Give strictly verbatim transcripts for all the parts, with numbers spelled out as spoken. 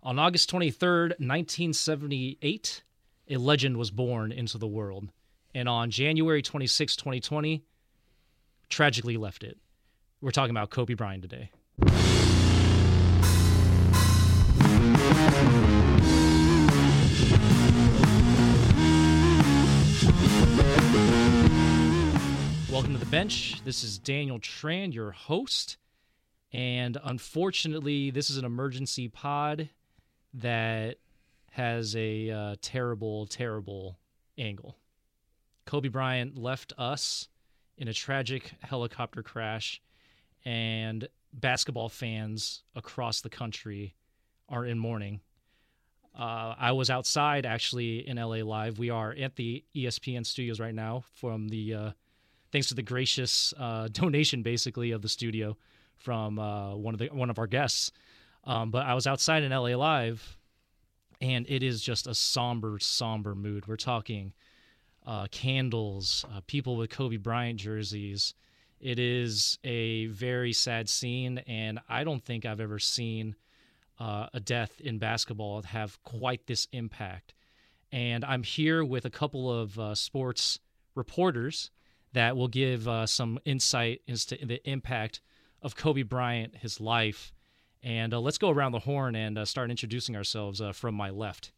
On August twenty-third, nineteen seventy-eight, a legend was born into the world. And on January twenty-sixth, twenty twenty, tragically left it. We're talking about Kobe Bryant today. Welcome to The Bench. This is Daniel Tran, your host. And unfortunately, this is an emergency pod that has a uh, terrible, terrible angle. Kobe Bryant left us in a tragic helicopter crash, and basketball fans across the country are in mourning. Uh, I was outside, actually, in L A Live. We are at the E S P N studios right now from the, uh, thanks to the gracious uh, donation, basically, of the studio from uh, one of the one of our guests. Um, but I was outside in L A Live, and it is just a somber, somber mood. We're talking uh, candles, uh, people with Kobe Bryant jerseys. It is a very sad scene, and I don't think I've ever seen uh, a death in basketball have quite this impact. And I'm here with a couple of uh, sports reporters that will give uh, some insight into the impact of Kobe Bryant, his life. And uh, let's go around the horn and uh, start introducing ourselves uh, from my left.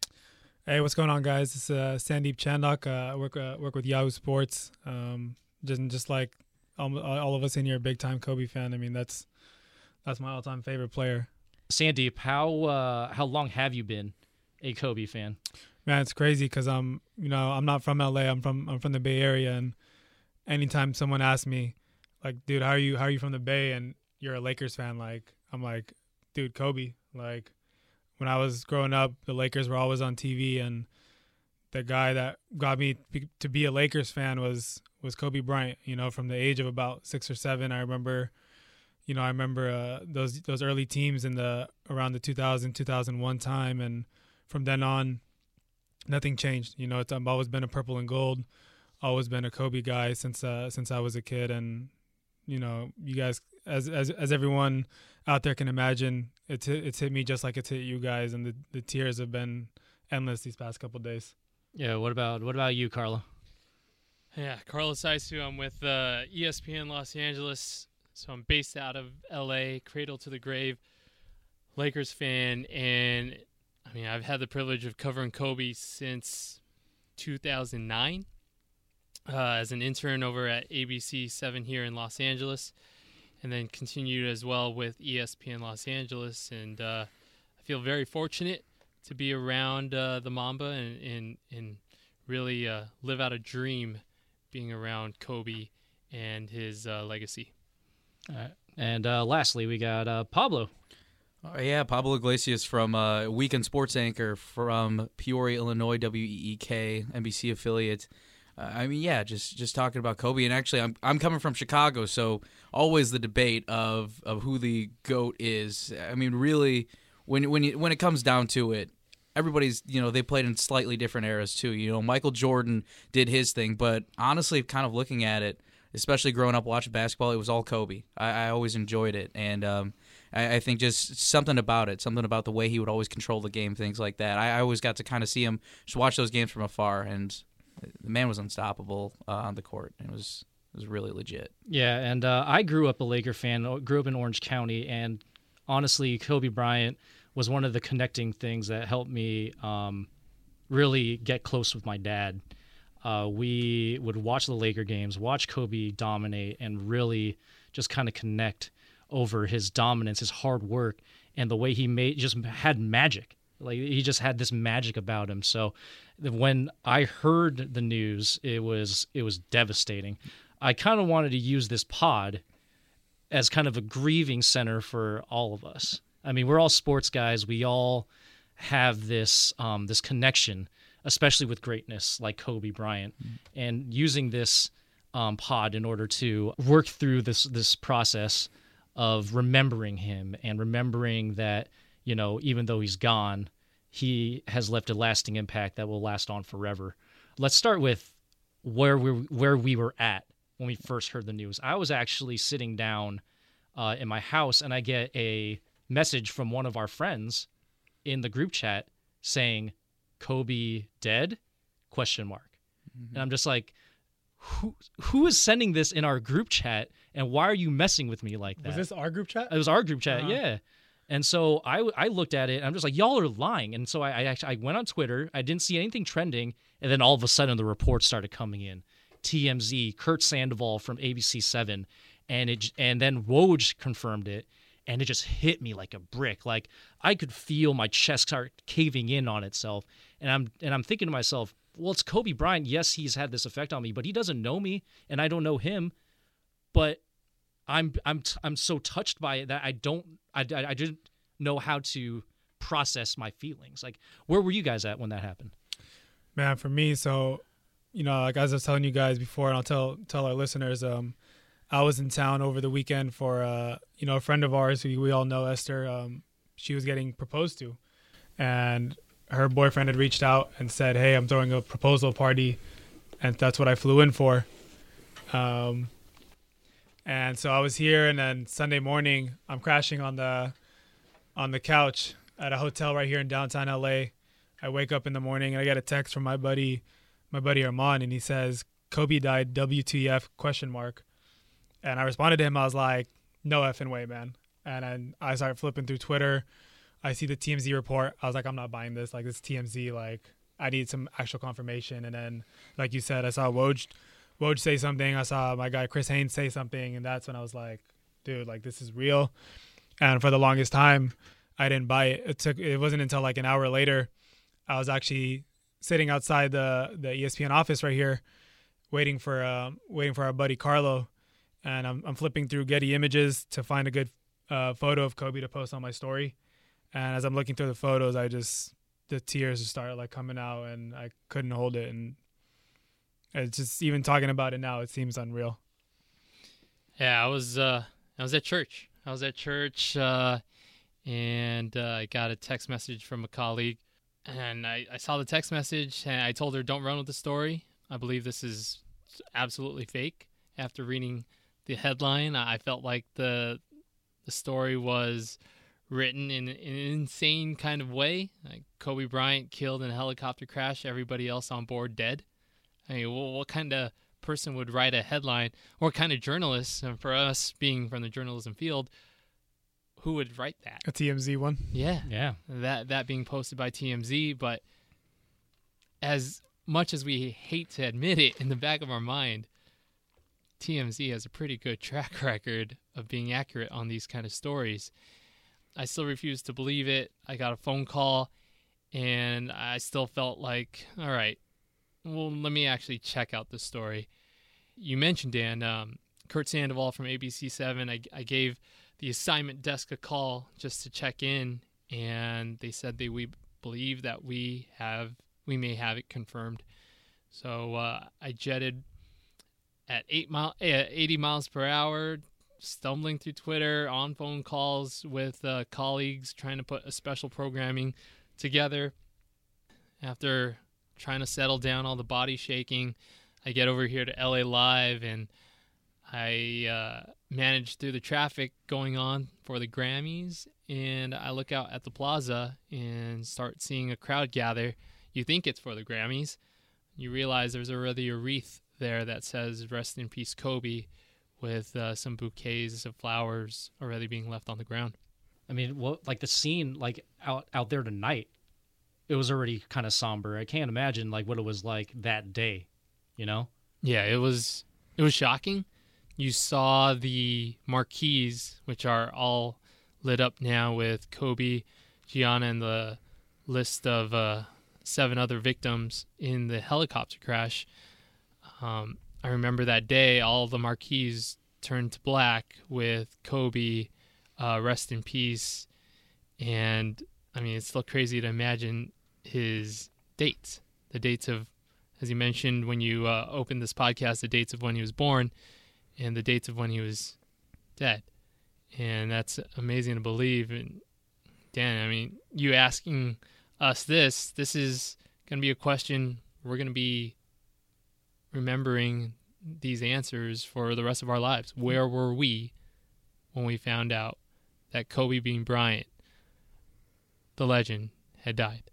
Hey, what's going on, guys? It's uh, Sandeep Chandok. Uh, I work uh, work with Yahoo Sports. Um, just just like all, all of us in here, big time Kobe fan. I mean, that's that's my all time favorite player. Sandeep, how uh, how long have you been a Kobe fan? Man, it's crazy because I'm you know I'm not from L A. I'm from I'm from the Bay Area, and anytime someone asks me, like, dude, how are you how are you from the Bay and you're a Lakers fan, like, I'm like, dude, Kobe. Like, when I was growing up, the Lakers were always on T V, and the guy that got me to be a Lakers fan was was Kobe Bryant. You know, from the age of about six or seven, I remember, you know, I remember uh, those those early teams in the around the two thousand, two thousand one time, and from then on, nothing changed. You know, it's, I've always been a purple and gold, always been a Kobe guy since uh, since I was a kid, and you know, you guys, as as as everyone out there can imagine, it's hit, it's hit me just like it's hit you guys, and the, the tears have been endless these past couple of days. Yeah. What about what about you, Carlo? Yeah, Carlos Isu. I'm with uh, E S P N Los Angeles, so I'm based out of L A, cradle to the grave, Lakers fan, and I mean, I've had the privilege of covering Kobe since two thousand nine. Uh, as an intern over at A B C seven here in Los Angeles, and then continued as well with E S P N Los Angeles. And uh, I feel very fortunate to be around uh, the Mamba and, and, and really uh, live out a dream being around Kobe and his uh, legacy. All right. And uh, lastly, we got uh, Pablo. Oh, yeah, Pablo Iglesias from uh, Weekend Sports Anchor from Peoria, Illinois, W E E K, N B C affiliate. Uh, I mean, yeah, just just talking about Kobe, and actually, I'm I'm coming from Chicago, so always the debate of, of who the GOAT is. I mean, really, when when you, when it comes down to it, everybody's, you know, they played in slightly different eras too. You know, Michael Jordan did his thing, but honestly, kind of looking at it, especially growing up watching basketball, it was all Kobe. I, I always enjoyed it, and um, I, I think just something about it, something about the way he would always control the game, things like that. I, I always got to kind of see him, just watch those games from afar, and the man was unstoppable uh, on the court. It was it was really legit. Yeah, and uh, I grew up a Laker fan, grew up in Orange County, and honestly, Kobe Bryant was one of the connecting things that helped me um, really get close with my dad. Uh, we would watch the Laker games, watch Kobe dominate, and really just kind of connect over his dominance, his hard work, and the way he made just had magic. Like, he just had this magic about him. So when I heard the news, it was it was devastating. I kind of wanted to use this pod as kind of a grieving center for all of us. I mean, we're all sports guys. We all have this um, this connection, especially with greatness like Kobe Bryant, mm-hmm. and using this um, pod in order to work through this this process of remembering him and remembering that, you know, even though he's gone, he has left a lasting impact that will last on forever. Let's start with where we where we were at when we first heard the news. I was actually sitting down uh, in my house, and I get a message from one of our friends in the group chat saying Kobe dead question mark. Mm-hmm. And I'm just like, who who is sending this in our group chat, and why are you messing with me like that? Was this our group chat? It was our group chat, uh-huh. yeah. And so I, I looked at it, and I'm just like, y'all are lying. And so I, I actually I went on Twitter. I didn't see anything trending, and then all of a sudden the reports started coming in. T M Z, Kurt Sandoval from A B C seven, and it and then Woj confirmed it, and it just hit me like a brick. Like I could feel my chest start caving in on itself, and I'm and I'm thinking to myself, well, it's Kobe Bryant. Yes, he's had this effect on me, but he doesn't know me, and I don't know him. But I'm I'm I'm so touched by it that I don't I, I, I didn't know how to process my feelings. Like, where were you guys at when that happened? Man, for me, so you know, like as I was telling you guys before, and I'll tell tell our listeners, um, I was in town over the weekend for uh, you know, a friend of ours who we all know, Esther. Um, she was getting proposed to, and her boyfriend had reached out and said, "Hey, I'm throwing a proposal party," and that's what I flew in for. Um, and so I was here, and then Sunday morning, I'm crashing on the on the couch at a hotel right here in downtown L A. I wake up in the morning and I get a text from my buddy, my buddy Armand, and he says, "Kobe died, W T F question mark." And I responded to him. I was like, "No effing way, man." And then I started flipping through Twitter. I see the T M Z report. I was like, I'm not buying this. Like, this T M Z. Like, I need some actual confirmation. And then, like you said, I saw Woj, Woj say something. I saw my guy Chris Haynes say something. And that's when I was like, dude, like, this is real. And for the longest time, I didn't buy it. It took. It wasn't until like an hour later, I was actually sitting outside the, the E S P N office right here, waiting for uh, waiting for our buddy Carlo. And I'm I'm flipping through Getty Images to find a good uh, photo of Kobe to post on my story. And as I'm looking through the photos, I just, the tears just started like coming out, and I couldn't hold it. And it's just, even talking about it now, it seems unreal. Yeah, I was, uh, I was at church. I was at church, uh, and uh, I got a text message from a colleague, and I, I saw the text message, and I told her, don't run with the story. I believe this is absolutely fake. After reading the headline, I felt like the the story was written in, in an insane kind of way. Like Kobe Bryant killed in a helicopter crash, everybody else on board dead. I mean, well, what kind of person would write a headline, or what kind of journalist, and for us being from the journalism field, who would write that? A T M Z one? Yeah. Yeah. That, that being posted by T M Z, but as much as we hate to admit it, in the back of our mind, T M Z has a pretty good track record of being accurate on these kind of stories. I still refuse to believe it. I got a phone call, and I still felt like, all right, well, let me actually check out the story. You mentioned, Dan, um, Kurt Sandoval from A B C seven. I, I gave the assignment desk a call just to check in, and they said they we believe that we have we may have it confirmed. So uh, I jetted at eight mile, eighty miles per hour, stumbling through Twitter, on phone calls with uh, colleagues, trying to put a special programming together. After trying to settle down all the body shaking, I get over here to L A Live, and I uh, manage through the traffic going on for the Grammys, and I look out at the plaza and start seeing a crowd gather. You think it's for the Grammys. You realize there's already a wreath there that says "Rest in Peace, Kobe," with uh, some bouquets of flowers already being left on the ground. I mean, what like the scene like out out there tonight, it was already kind of somber. I can't imagine like what it was like that day, you know? Yeah, it was it was shocking. You saw the marquees, which are all lit up now with Kobe, Gianna, and the list of uh, seven other victims in the helicopter crash. Um, I remember that day, all the marquees turned to black with Kobe, uh, rest in peace. And, I mean, it's still crazy to imagine his dates, the dates of, as you mentioned when you uh, opened this podcast, the dates of when he was born and the dates of when he was dead. And that's amazing to believe. And, Dan, I mean, you asking us this, this is going to be a question we're going to be remembering these answers for the rest of our lives. Where were we when we found out that Kobe Bean Bryant, the legend, had died.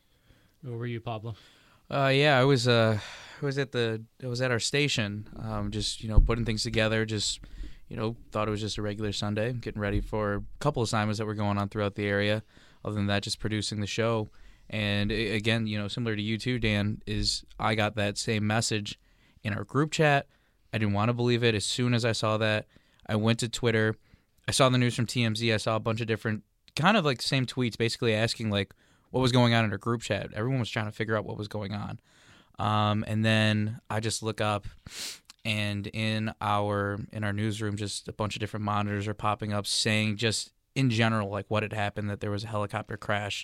Where were you, Pablo? Uh, yeah, I was. Uh, I was at the. I was at our station. Um, just you know, putting things together. Just you know, thought it was just a regular Sunday. Getting ready for a couple assignments that were going on throughout the area. Other than that, just producing the show. And it, again, you know, similar to you too, Dan, is I got that same message in our group chat. I didn't want to believe it. As soon as I saw that, I went to Twitter. I saw the news from T M Z. I saw a bunch of different, kind of like same tweets, basically asking like what was going on in our group chat. Everyone was trying to figure out what was going on. Um, and then I just look up, and in our in our newsroom, just a bunch of different monitors are popping up saying just in general like what had happened, that there was a helicopter crash,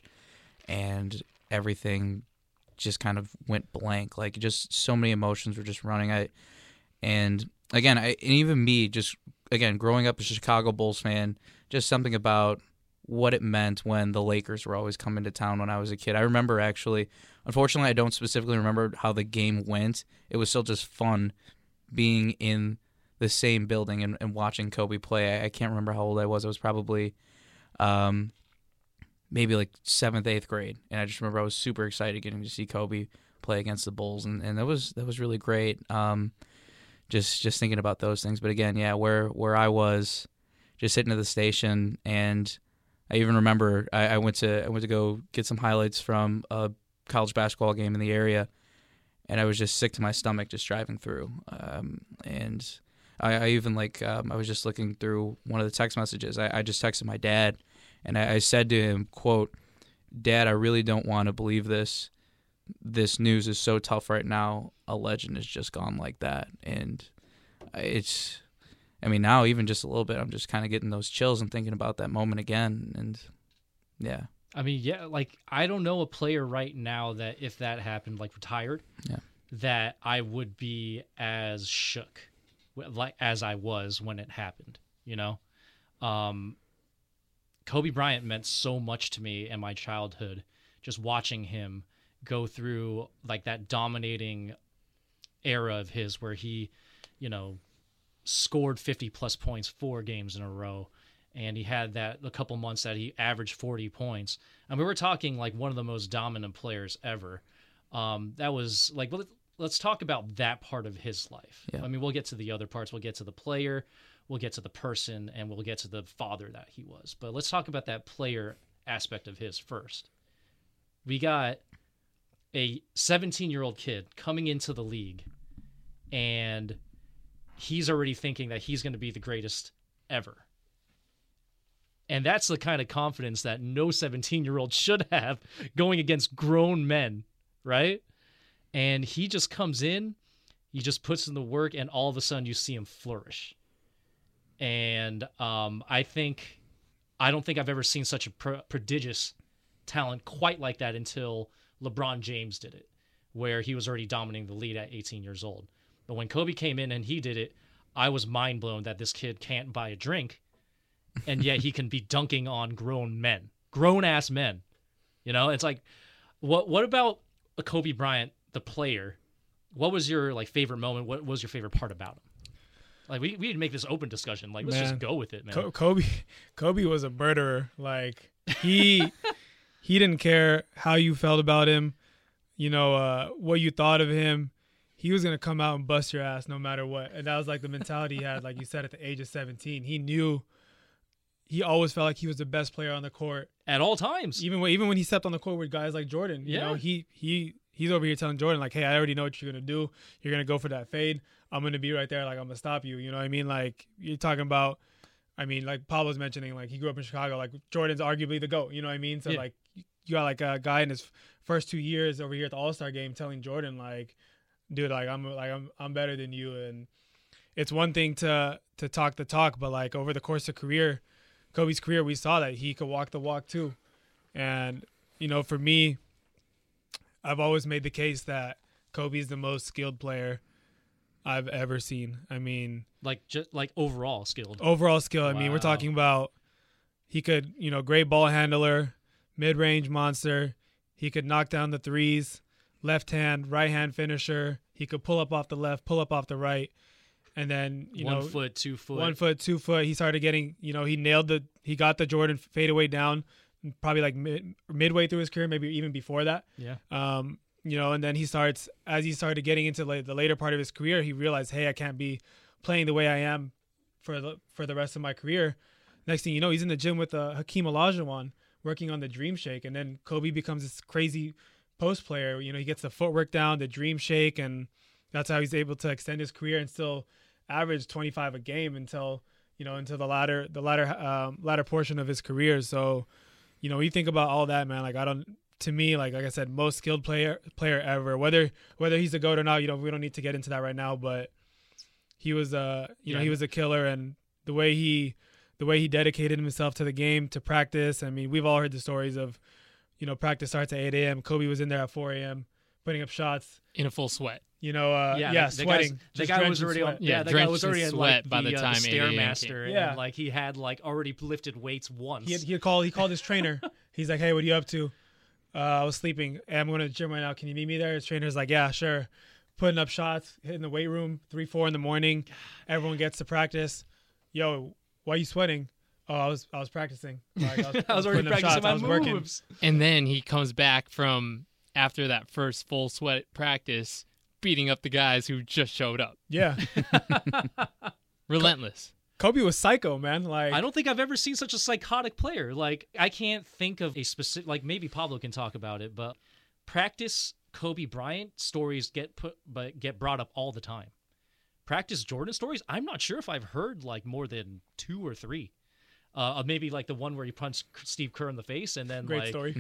and everything just kind of went blank. Like just so many emotions were just running. I and again, I and even me just again growing up as a Chicago Bulls fan, just something about what it meant when the Lakers were always coming to town when I was a kid. I remember actually, unfortunately, I don't specifically remember how the game went. It was still just fun being in the same building and, and watching Kobe play. I, I can't remember how old I was. I was probably um, maybe like seventh, eighth grade, and I just remember I was super excited getting to see Kobe play against the Bulls, and, and that was that was really great. Um, just just thinking about those things. But again, yeah, where where I was, just sitting at the station, and I even remember I, I went to I went to go get some highlights from a college basketball game in the area, and I was just sick to my stomach just driving through. Um, and I, I even like um, I was just looking through one of the text messages. I, I just texted my dad, and I, I said to him, "quote Dad, I really don't want to believe this. This news is so tough right now. A legend has just gone like that." And it's. I mean, now even just a little bit, I'm just kind of getting those chills and thinking about that moment again. And yeah. I mean, yeah, like I don't know a player right now that if that happened, like retired, yeah. that I would be as shook like as I was when it happened, you know? Um, Kobe Bryant meant so much to me in my childhood, just watching him go through like that dominating era of his where he, you know, scored fifty plus points four games in a row, and he had that a couple months that he averaged forty points. And we were talking like one of the most dominant players ever. Um, that was like, well, let's talk about that part of his life. Yeah. I mean, we'll get to the other parts. We'll get to the player, we'll get to the person, and we'll get to the father that he was. But let's talk about that player aspect of his first. We got a seventeen-year-old kid coming into the league, and he's already thinking that he's going to be the greatest ever. And that's the kind of confidence that no seventeen-year-old should have going against grown men, right? And he just comes in, he just puts in the work, and all of a sudden you see him flourish. And um, I think, I don't think I've ever seen such a pro- prodigious talent quite like that until LeBron James did it, where he was already dominating the league at eighteen years old. But when Kobe came in and he did it, I was mind blown that this kid can't buy a drink, and yet he can be dunking on grown men, grown ass men. You know, it's like, what what about a Kobe Bryant, the player? What was your like favorite moment? What was your favorite part about him? Like we we need to make this open discussion. Like let's Man, just go with it, man. Co- Kobe, Kobe was a murderer. Like he he didn't care how you felt about him, you know, uh, what you thought of him. He was going to come out and bust your ass no matter what. And that was like the mentality he had, like you said, at the age of seventeen. He knew, he always felt like he was the best player on the court. At all times. Even when, even when he stepped on the court with guys like Jordan, you Yeah. know, he, he, he's over here telling Jordan, like, hey, I already know what you're going to do. You're going to go for that fade. I'm going to be right there. Like, I'm going to stop you. You know what I mean? Like, you're talking about, I mean, like Pablo's mentioning, like, he grew up in Chicago. Like, Jordan's arguably the GOAT. You know what I mean? So, Yeah. like, you got, like, a guy in his first two years over here at the All-Star game telling Jordan, like, dude, like I'm like I'm I'm better than you. And it's one thing to to talk the talk, but like over the course of career, Kobe's career, we saw that he could walk the walk too. And you know, for me, I've always made the case that Kobe's the most skilled player I've ever seen. I mean, Like just like overall skilled. overall skill. I mean, we're Wow. talking about he could, you know, great ball handler, mid-range monster. He could knock down the threes. Left hand, right hand finisher. He could pull up off the left, pull up off the right, and then you one know, foot, two foot. one foot, two foot. He started getting, you know, he nailed the, he got the Jordan fadeaway down. probably like mid, midway through his career, maybe even before that. Yeah. Um, you know, and then he starts as he started getting into like the later part of his career, he realized, hey, I can't be playing the way I am for the for the rest of my career. Next thing you know, he's in the gym with uh, Hakeem Olajuwon working on the Dream Shake, and then Kobe becomes this crazy post player. You know, he gets the footwork down, the Dream Shake, and that's how he's able to extend his career and still average twenty-five a game until you know until the latter the latter um, latter portion of his career. So, you know, you think about all that, man. Like I don't. To me, like like I said, most skilled player player ever. Whether whether he's a GOAT or not, you know, we don't need to get into that right now. But he was a you Yeah. know he was a killer, and the way he the way he dedicated himself to the game, to practice. I mean, we've all heard the stories of, you know, practice starts at eight a.m. Kobe was in there at four a.m. putting up shots. in a full sweat. You know, uh, yeah, the, the sweating. guy's- The Just guy drenched was in already sweat. on. Yeah, Yeah, the guy drenched was in already in sweat like by the uh, time the eight a.m. Stairmaster, and Yeah. like he had like already lifted weights once. He had, he had called he called his trainer. He's like, hey, what are you up to? Uh, I was sleeping. Hey, I'm going to the gym right now. Can you meet me there? His trainer's like, yeah, sure. Putting up shots, hitting the weight room, three, four in the morning. Everyone gets to practice. Yo, why are you sweating? Oh, I was I was practicing. Like, I was, I was already putting up practicing shots. my I was working. moves. And then he comes back from after that first full sweat practice, beating up the guys who just showed up. Yeah. Relentless. Kobe was psycho, man. Like I don't think I've ever seen such a psychotic player. Like I can't think of a specific. Like maybe Pablo can talk about it, but practice Kobe Bryant stories get put, but get brought up all the time. Practice Jordan stories. I'm not sure if I've heard like more than two or three. Uh, maybe like the one where he punched Steve Kerr in the face, and then great like, story.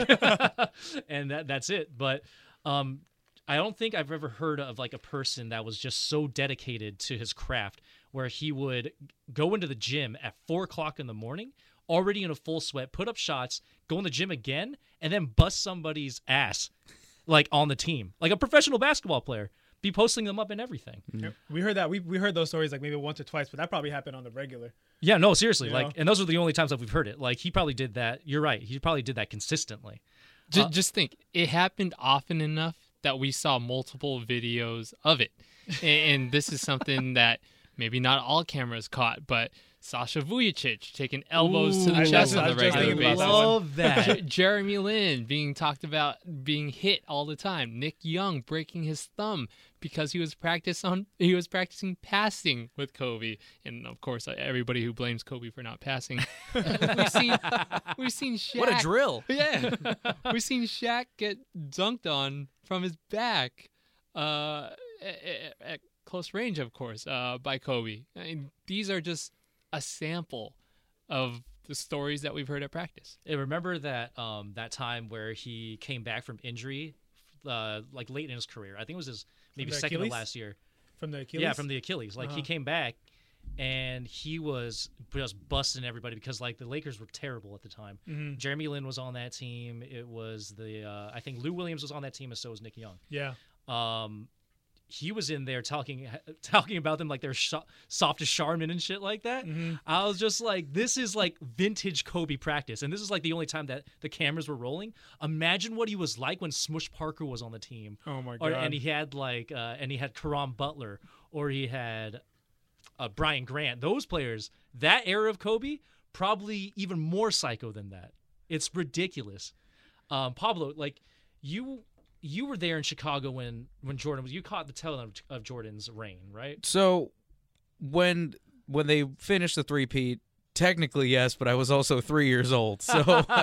and that that's it. But um, I don't think I've ever heard of like a person that was just so dedicated to his craft, where he would go into the gym at four o'clock in the morning, already in a full sweat, put up shots, go in the gym again, and then bust somebody's ass, like on the team, like a professional basketball player, be posting them up and everything. Yeah, we heard that. We we heard those stories like maybe once or twice, but that probably happened on the regular. Yeah, no, seriously, You like, know? and those are the only times that we've heard it. Like, he probably did that. You're right. He probably did that consistently. Just, Uh, just think, it happened often enough that we saw multiple videos of it. and, and this is something that maybe not all cameras caught, but Sasha Vujacic taking elbows to Ooh, the I chest just- on I the was just regular thinking basis. about that one. love that. J- Jeremy Lin being talked about being hit all the time. Nick Young breaking his thumb because he was practice on he was practicing passing with Kobe, and of course everybody who blames Kobe for not passing. we've seen we've seen Shaq. What a drill! Yeah, we've seen Shaq get dunked on from his back, uh, at, at close range, of course, uh, by Kobe. I mean, these are just a sample of the stories that we've heard at practice. I remember that um, that time where he came back from injury, uh, like late in his career. I think it was his maybe the second Achilles? to last year. From the Achilles. Yeah, from the Achilles. Like he Uh-huh. came back, and he was just busting everybody because like the Lakers were terrible at the time. Mhm. Jeremy Lin was on that team. It was the uh, I think Lou Williams was on that team, and so was Nick Young. Yeah. Um, he was in there talking talking about them like they're sh- soft as Charmin and shit like that. Mhm. I was just like, this is like vintage Kobe practice, and this is like the only time that the cameras were rolling. Imagine what he was like when Smush Parker was on the team, Oh my or, god. and he had like uh, and he had Karam Butler, or he had uh, Brian Grant. Those players, that era of Kobe, probably even more psycho than that. It's ridiculous. Um, Pablo, like you. You were there in Chicago when, when Jordan was. You caught the tail of, of Jordan's reign, right? So when when they finished the three-peat, technically yes, but I was also three years old. So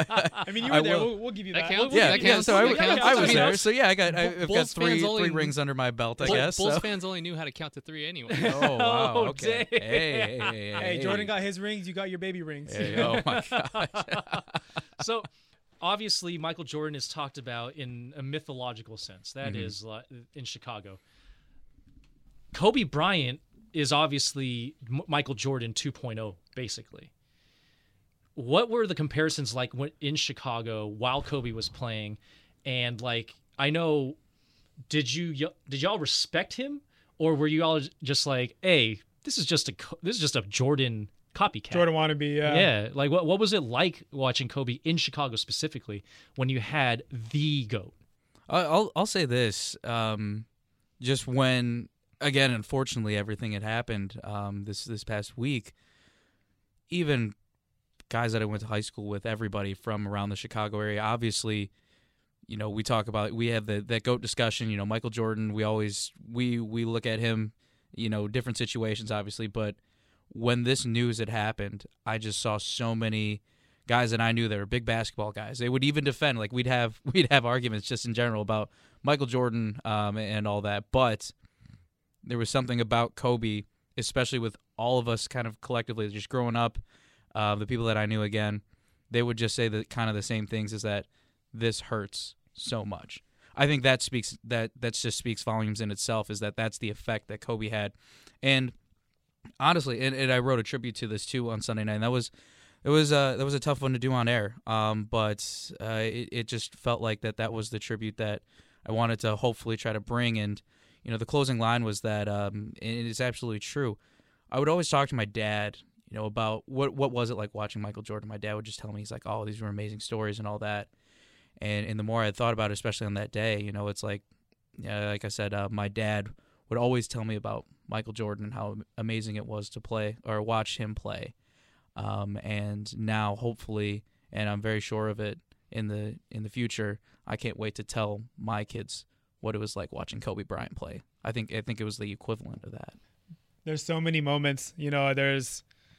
I mean, you were I there. will- We'll, we'll give you That that. counts. We'll- yeah, we'll that give you yeah. counts. So I, that. That I, counts. I I was mean, there. So yeah, I got I, I've got Bulls three fans only- three rings under my belt. I Bull- guess. Bulls so. fans only knew how to count to three anyway. Oh wow. Oh, Okay. dang. Hey, hey, hey, Hey, Jordan got his rings. You got your baby rings. Hey, oh my gosh. So, obviously, Michael Jordan is talked about in a mythological sense. That Mhm. is uh, in Chicago. Kobe Bryant is obviously M- Michael Jordan two point oh, basically. What were the comparisons like when, in Chicago while Kobe was playing? And like, I know, did you y- did y'all respect him, or were you all just like, hey, this is just a Co- this is just a Jordan copycat? Jordan wannabe. Yeah. Yeah, like what what was it like watching Kobe in Chicago specifically when you had the GOAT? I- I'll I'll say this. Um, just when again, unfortunately, everything had happened um, this this past week. Even guys that I went to high school with, everybody from around the Chicago area. Obviously, you know, we talk about, we have the that GOAT discussion. You know, Michael Jordan, we always, we, we look at him, you know, different situations, obviously. But when this news had happened, I just saw so many guys that I knew that were big basketball guys. They would even defend, like we'd have we'd have arguments just in general about Michael Jordan um, and all that. But there was something about Kobe, especially with all of us kind of collectively just growing up, uh, the people that I knew again, they would just say that kind of the same things, is that this hurts so much. I think that speaks that that just speaks volumes in itself, is that that's the effect that Kobe had. And honestly, and, and I wrote a tribute to this too on Sunday night, and that was it was uh, that was a tough one to do on air. Um, but uh, it, it just felt like that that was the tribute that I wanted to hopefully try to bring. And you know, the closing line was that, um, and it is absolutely true. I would always talk to my dad, you know, about what what was it like watching Michael Jordan. My dad would just tell me, he's like, "Oh, these were amazing stories and all that." And and the more I thought about it, especially on that day, you know, it's like, yeah, like I said, uh, my dad would always tell me about Michael Jordan and how amazing it was to play or watch him play. Um, and now, hopefully, and I'm very sure of it, in the in the future, I can't wait to tell my kids what it was like watching Kobe Bryant play. I think I think it was the equivalent of that. There's so many moments, you know, there's,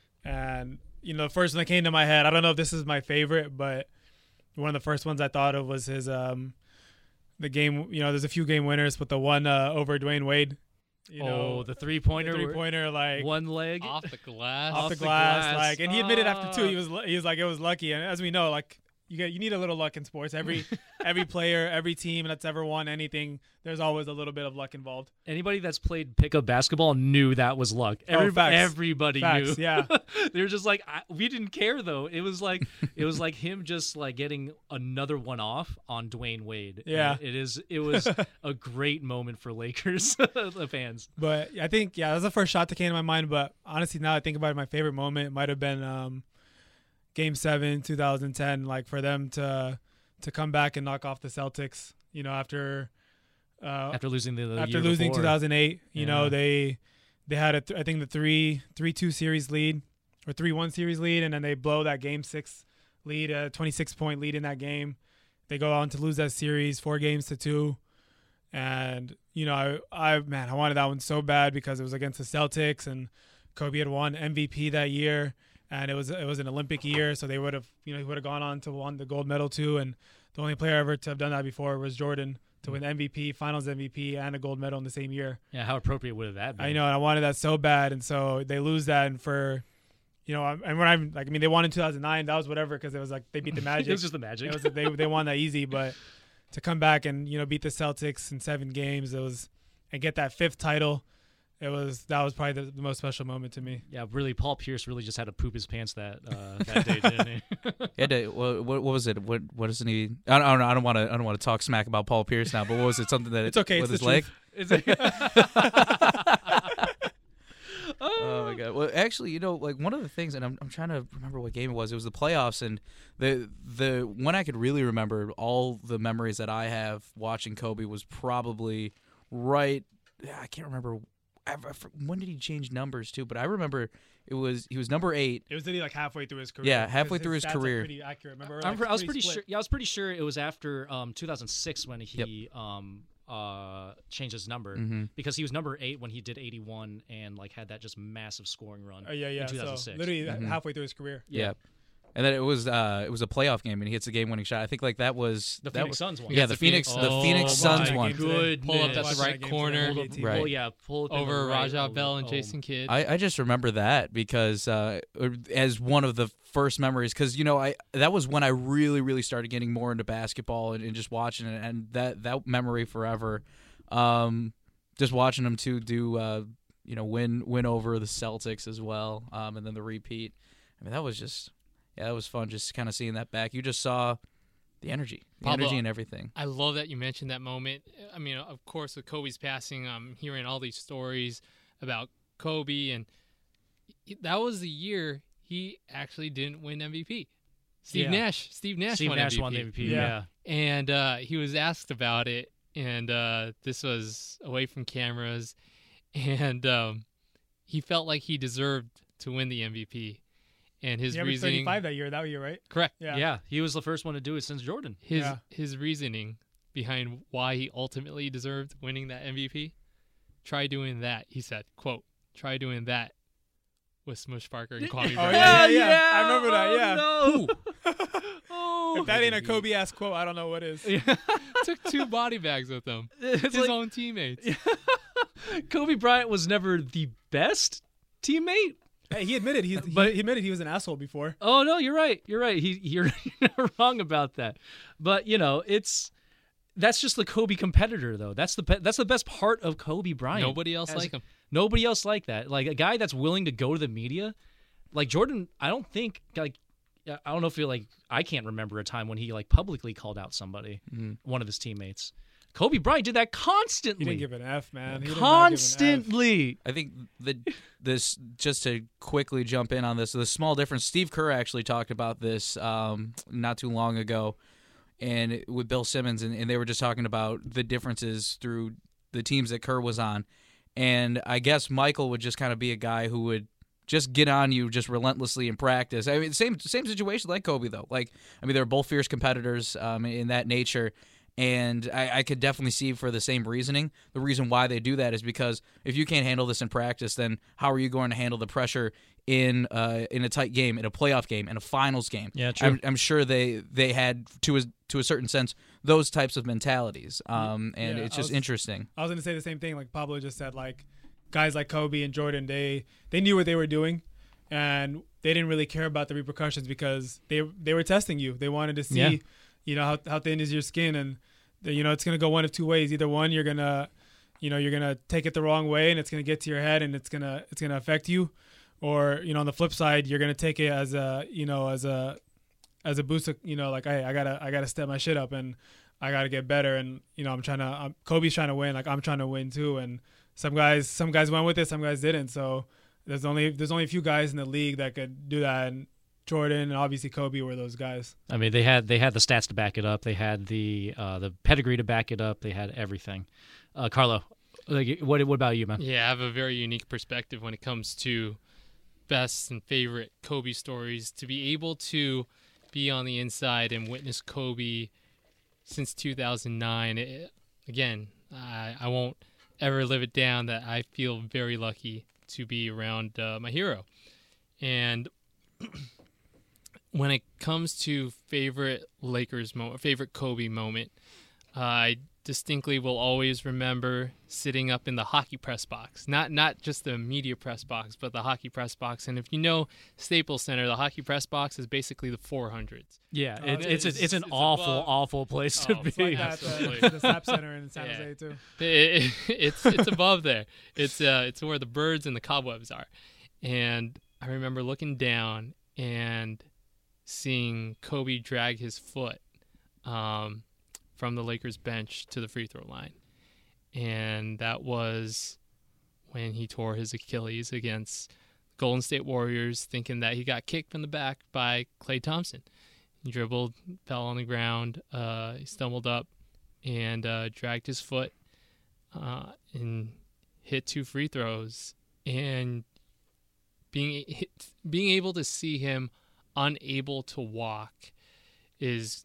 and, you know, the first one that came to my head, I don't know if this is my favorite, but one of the first ones I thought of was his, um, the game, you know, there's a few game winners, but the one uh, over Dwayne Wade, you oh, know, the three-pointer. the three-pointer, like, one leg. Off the glass. off, Off the, the glass, glass. like, and he admitted after two, Ah. he was, he was like, it was lucky. And as we know, like, you get, you need a little luck in sports. Every, every player, every team that's ever won anything, there's always a little bit of luck involved. Anybody that's played pickup basketball knew that was luck. Oh, Every, facts. Everybody Facts, knew. yeah. They were just like, I, we didn't care though. It was like it was like him just like getting another one off on Dwayne Wade. Yeah. And it is. It was a great moment for Lakers the fans. But I think, yeah, that was the first shot that came to my mind. But honestly, now I think about it, my favorite moment might have been um, Game Seven, two thousand ten. Like for them to to come back and knock off the Celtics, you know, after uh, After losing the, the after year losing before. two thousand eight. You Yeah. know, they they had a th- I think the three three two series lead or three one series lead, and then they blow that Game Six lead, a twenty-six point lead in that game. They go on to lose that series four games to two. And, you know, I, I man, I wanted that one so bad because it was against the Celtics, and Kobe had won M V P that year, and it was it was an Olympic year, so they would have, you know, he would have gone on to won the gold medal too. And the only player ever to have done that before was Jordan, to win M V P, Finals M V P, and a gold medal in the same year. Yeah, how appropriate would have that been? I know, and I wanted that so bad, and so they lose that, and for, you know, and when I'm like, I mean, they won in two thousand nine, that was whatever, because it was like they beat the Magic. It was just the Magic. It was, they they won that easy, but to come back and, you know, beat the Celtics in seven games, it was, and get that fifth title, it was that was probably the, the most special moment to me. Yeah, really, Paul Pierce really just had to poop his pants that uh, that day, didn't he? He had to, what, what what was it? What what doesn't he? I don't I don't, I don't want to I don't want to talk smack about Paul Pierce now. But what was it? Something that It's okay, with it's his the leg. truth. Is it? Oh my god! Well, actually, you know, like one of the things, and I'm I'm trying to remember what game it was. It was the playoffs, and the the one I could really remember all the memories that I have watching Kobe was probably right. I can't remember. I, I, when did he change numbers too? But I remember it was he was number eight. It was literally like halfway through his career. Yeah, halfway His- through his stats are career. pretty accurate. Remember, I'm, like, pre- I was pretty pretty split. sure. Yeah, I was pretty sure it was after um, two thousand six when he um uh changed his number Mm-hmm. because he was number eight when he did eighty-one and like had that just massive scoring run. Oh yeah, yeah. in So two thousand six. literally Mhm. halfway through his career. Yeah. And then it was uh it was a playoff game, and he hits a game winning shot. I think like that was The that Phoenix was, Suns one. Yeah, the Phoenix the Oh Phoenix my Suns God. one. Good. Pull up at the Watching right that game corner. today on Pull up, T V. Right. Pull, yeah, pull up in Over the right, Rajah over- Bell and oh, Jason Kidd. I, I just remember that because uh, as one of the first memories, because you know I that was when I really really started getting more into basketball and, and just watching it, and that that memory forever. Um, just watching them too do uh, you know win win over the Celtics as well, um, and then the repeat. I mean that was just yeah that was fun just kind of seeing that back. You just saw the energy, the Pablo, energy and everything. I love that you mentioned that moment. I mean, of course, with Kobe's passing, I'm hearing all these stories about Kobe, and that was the year he actually didn't win M V P. Steve Yeah. Nash. Steve Nash Steve won Nash M V P. won the M V P. Yeah. Yeah. And uh, he was asked about it, and uh, this was away from cameras, and um, he felt like he deserved to win the M V P. And his He averaged reasoning, thirty-five that year. That year, right? correct. Yeah. Yeah. he was the first one to do it since Jordan. His Yeah. his reasoning behind why he ultimately deserved winning that M V P. Try doing that, he said. Quote, try doing that with Smush Parker and Kwame Oh, Brown. yeah, yeah, yeah. I remember that, Oh, yeah. No. oh. If that ain't a Kobe ass quote, I don't know what is. Took two body bags with him. It's His like own teammates. Kobe Bryant was never the best teammate. Hey, he admitted he, But- he, he admitted he was an asshole before. Oh no, you're right. You're right. He you're, you're wrong about that. But you know, it's that's just the Kobe competitor though. That's the be- that's the best part of Kobe Bryant. Nobody else As- like him. Nobody else like that. Like a guy that's willing to go to the media. Like Jordan, I don't think like I don't know if you like I can't remember a time when he like publicly called out somebody, one of his teammates. Kobe Bryant did that He constantly. didn't give an F, man. He did not give an F. Constantly. I think the this just to quickly jump in on this, the small difference. Steve Kerr actually talked about this um, not too long ago, and with Bill Simmons, and, and they were just talking about the differences through the teams that Kerr was on, and I guess Michael would just kind of be a guy who would just get on you just relentlessly in practice. I mean, same same situation like Kobe though. Like I mean, they're both fierce competitors um, in that nature. And I, I could definitely see for the same reasoning. The reason why they do that is because if you can't handle this in practice, then how are you going to handle the pressure in uh, in a tight game, in a playoff game, in a finals game? Yeah, true. I'm, I'm sure they they had to a, to a certain sense those types of mentalities, um, and Yeah, it's I just was- interesting. I was gonna say the same thing. Like Pablo just said, like guys like Kobe and Jordan, they they knew what they were doing, and they didn't really care about the repercussions because they they were testing you. They wanted to see, Yeah. you know, how how thin is your skin, and the, you know it's gonna go one of two ways. Either one, you're gonna, you know, you're gonna take it the wrong way, and it's gonna get to your head, and it's gonna it's gonna affect you, or you know, on the flip side, you're gonna take it as a you know as a as a boost. Of, you know, like hey, I gotta I gotta step my shit up and I gotta get better, and you know I'm trying to. I'm, Kobe's trying to win, like I'm trying to win too, and some guys some guys went with it, some guys didn't. So there's only there's only a few guys in the league that could do that, and Jordan and obviously Kobe were those guys. I mean, they had they had the stats to back it up. They had the uh, the pedigree to back it up. They had everything. Uh, Carlo, like, what what about you, man? Yeah, I have a very unique perspective when it comes to best and favorite Kobe stories. To be able to be on the inside and witness Kobe since two thousand nine, it, again, I, I won't ever live it down that I feel very lucky to be around uh, my hero. And when it comes to favorite Lakers moment, favorite Kobe moment, uh, I distinctly will always remember sitting up in the hockey press box, not not just the media press box, but the hockey press box. And if you know Staples Center, the hockey press box is basically the four hundreds. Yeah, Oh, it, it it's a, is- it's an it's awful, above- awful place to Oh, be. it's like Like that, Absolutely. the, the Snap Center in San Yeah. Jose too. It, it, it's it's above there. It's uh it's where the birds and the cobwebs are. And I remember looking down and seeing Kobe drag his foot um, from the Lakers bench to the free throw line. And that was when he tore his Achilles against Golden State Warriors, thinking that he got kicked from the back by Klay Thompson. He dribbled, fell on the ground, uh, he stumbled up and uh, dragged his foot uh, and hit two free throws. And being hit, being able to see him unable to walk is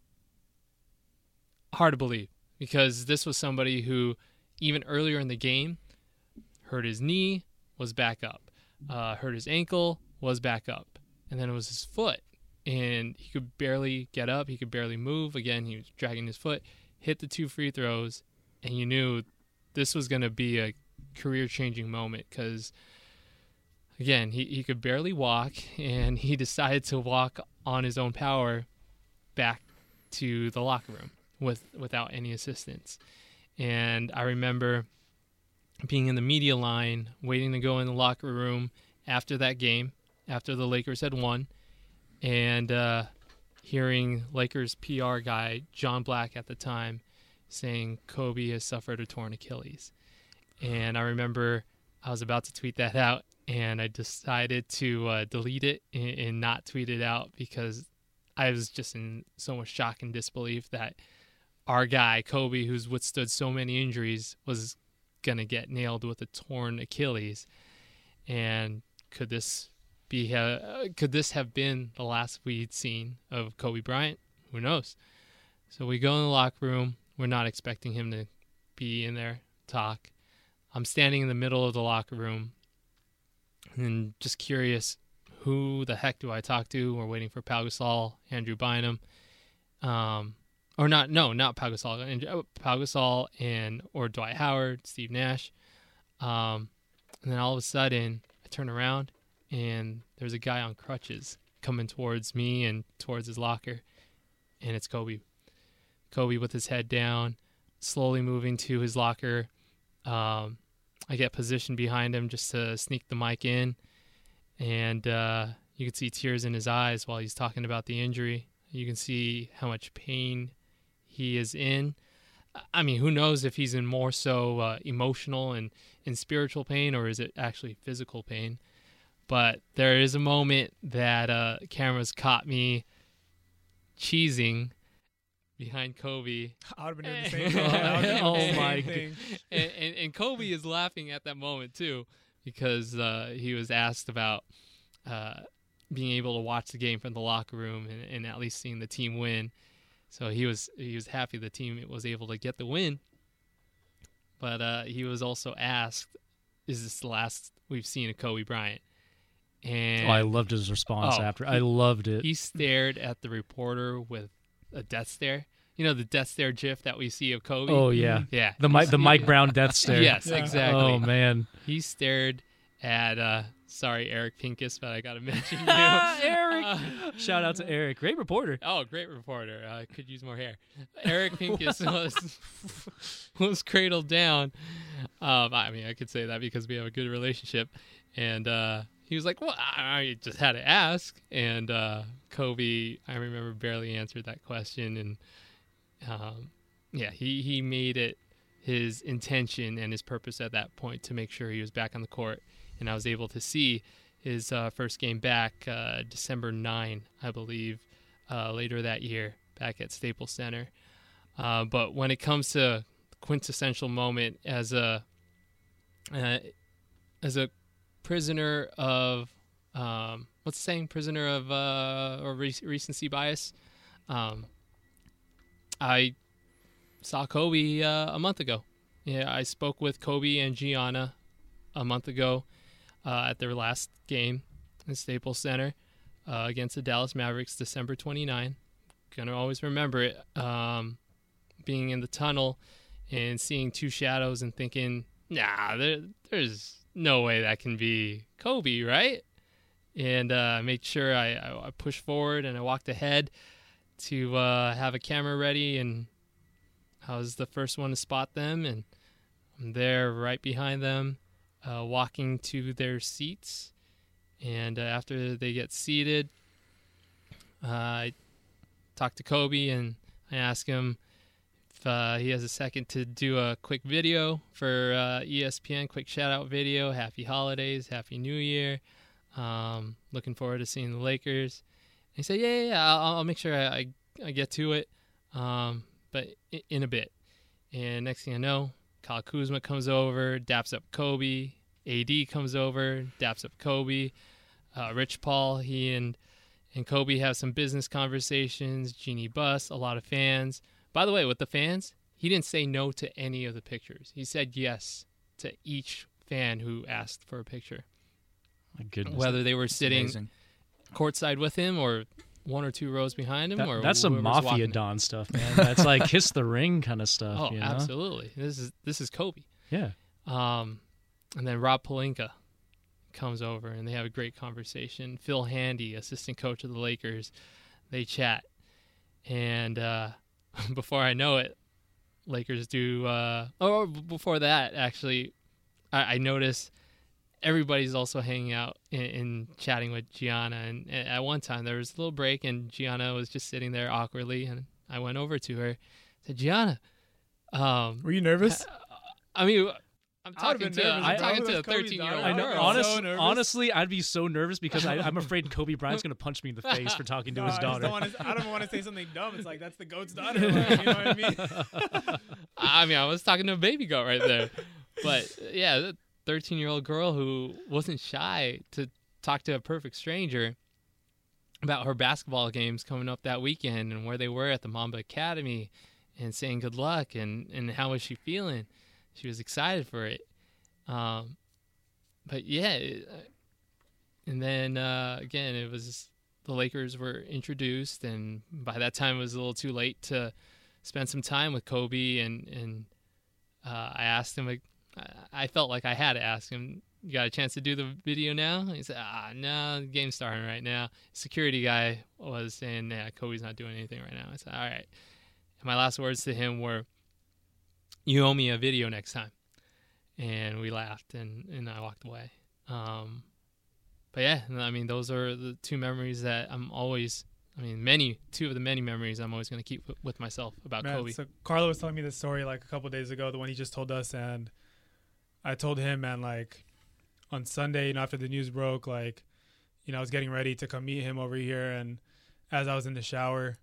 hard to believe, because this was somebody who even earlier in the game hurt his knee, was back up, uh, hurt his ankle, was back up, and then it was his foot, and he could barely get up, he could barely move. Again, he was dragging his foot, hit the two free throws, and you knew this was going to be a career-changing moment, because again, he, he could barely walk, and he decided to walk on his own power back to the locker room with without any assistance. And I remember being in the media line, waiting to go in the locker room after that game, after the Lakers had won, and uh, hearing Lakers P R guy, John Black at the time, saying Kobe has suffered a torn Achilles. And I remember I was about to tweet that out, and I decided to uh, delete it and, and not tweet it out, because I was just in so much shock and disbelief that our guy, Kobe, who's withstood so many injuries, was going to get nailed with a torn Achilles. And could this be uh, could this have been the last we'd seen of Kobe Bryant? Who knows? So we go in the locker room. We're not expecting him to be in there, talk. I'm standing in the middle of the locker room and just curious, who the heck do I talk to? We're waiting for Pau Gasol, Andrew Bynum, um, or not? No, not Pau Gasol. And Pau Gasol and or Dwight Howard, Steve Nash. Um, and then all of a sudden, I turn around and there's a guy on crutches coming towards me and towards his locker, and it's Kobe. Kobe with his head down, slowly moving to his locker. Um, I get positioned behind him just to sneak the mic in, and uh, you can see tears in his eyes while he's talking about the injury. You can see how much pain he is in. I mean, who knows if he's in more so uh, emotional and, and spiritual pain, or is it actually physical pain? But there is a moment that uh, cameras caught me cheesing behind Kobe. I would have been doing the same thing. I would've been doing Oh the same my thing. and, and, and Kobe is laughing at that moment too, because uh, he was asked about uh, being able to watch the game from the locker room and, and at least seeing the team win. So he was he was happy the team was able to get the win. But uh, he was also asked, "Is this the last we've seen of Kobe Bryant?" And Oh, I loved his response Oh, after. he- I loved it. he stared at the reporter with a death stare. You know the death stare GIF that we see of Kobe. Oh yeah, yeah, the Mike the Mike Brown death stare. Yes, Yeah. exactly. Oh man, He stared at, uh, sorry, Eric Pincus, but I got to mention you. Eric. Uh, Shout out to Eric, great reporter. oh, great reporter. I uh, could use more hair. Eric Pincus was was cradled down. Um, I mean, I could say that because we have a good relationship. And uh, he was like, well, I I just had to ask. And uh, Kobe, I remember, barely answered that question. And um, yeah, he, he made it his intention and his purpose at that point to make sure he was back on the court. And I was able to see his uh, first game back uh, December ninth, I believe, uh, later that year, back at Staples Center. Uh, but when it comes to quintessential moment as a uh, as a prisoner of um, what's the saying? Prisoner of uh, or re- recency bias. Um, I saw Kobe uh, a month ago. Yeah, I spoke with Kobe and Gianna a month ago uh, at their last game in Staples Center uh, against the Dallas Mavericks, December twenty-ninth. Gonna always remember it. Um, being in the tunnel and seeing two shadows and thinking, nah, there, there's no way that can be Kobe, right? And uh, I made sure I, I, I pushed forward and I walked ahead to uh, have a camera ready, and I was the first one to spot them, and I'm there right behind them, uh, walking to their seats. And uh, after they get seated, uh, I talk to Kobe and I ask him if uh, he has a second to do a quick video for uh, E S P N, quick shout-out video. Happy holidays, Happy New Year. Um, looking forward to seeing the Lakers. And he said, yeah, yeah, yeah, I'll, I'll make sure I, I, I get to it, um, but in, in a bit. And next thing I know, Kyle Kuzma comes over, daps up Kobe. A D comes over, daps up Kobe. Uh, Rich Paul, he and and Kobe have some business conversations. Jeannie Buss, a lot of fans. By the way, with the fans, he didn't say no to any of the pictures. He said yes to each fan who asked for a picture. My goodness, Whether they were sitting Amazing. courtside with him or one or two rows behind him. That- or that's some whoever's mafia walking. Don stuff, man. That's like kiss the ring kind of stuff. Oh, you know? absolutely. This is this is Kobe. Yeah. Um, and then Rob Pelinka comes over and they have a great conversation. Phil Handy, assistant coach of the Lakers, they chat. And uh, before I know it, Lakers do. Uh, or before that, actually, I, I noticed everybody's also hanging out and, and chatting with Gianna. And, and at one time, there was a little break, and Gianna was just sitting there awkwardly. And I went over to her, said, "Gianna, um, Were you nervous? I mean, I'm I would've talking been to nervous, I'm bro. talking to a That's Kobe's thirteen year old daughter. I know. I'm girl. Honest, so nervous. honestly, I'd be so nervous because I, I'm afraid Kobe Bryant's gonna punch me in the face for talking to No, his I just daughter. don't wanna, I don't want to say something dumb. It's like, that's the goat's daughter. Like, you know what I mean? I mean, I was talking to a baby goat right there. But yeah, the thirteen year old girl who wasn't shy to talked to a perfect stranger about her basketball games coming up that weekend and where they were at the Mamba Academy and saying good luck and, and how was she feeling. She was excited for it. Um, but, yeah, it, and then, uh, again, it was the Lakers were introduced, and by that time it was a little too late to spend some time with Kobe, and, and uh, I asked him, like, I felt like I had to ask him, you got a chance to do the video now? He said, ah, no, the game's starting right now. Security guy was saying, yeah, Kobe's not doing anything right now. I said, all right. And my last words to him were, you owe me a video next time. And we laughed, and, and I walked away. Um, but, yeah, I mean, those are the two memories that I'm always, I mean, many, two of the many memories I'm always going to keep with myself about Man, Kobe. So Carlo was telling me this story like a couple of days ago, the one he just told us, and I told him, man, like, on Sunday, you know, after the news broke, like, you know, I was getting ready to come meet him over here. And as I was in the shower,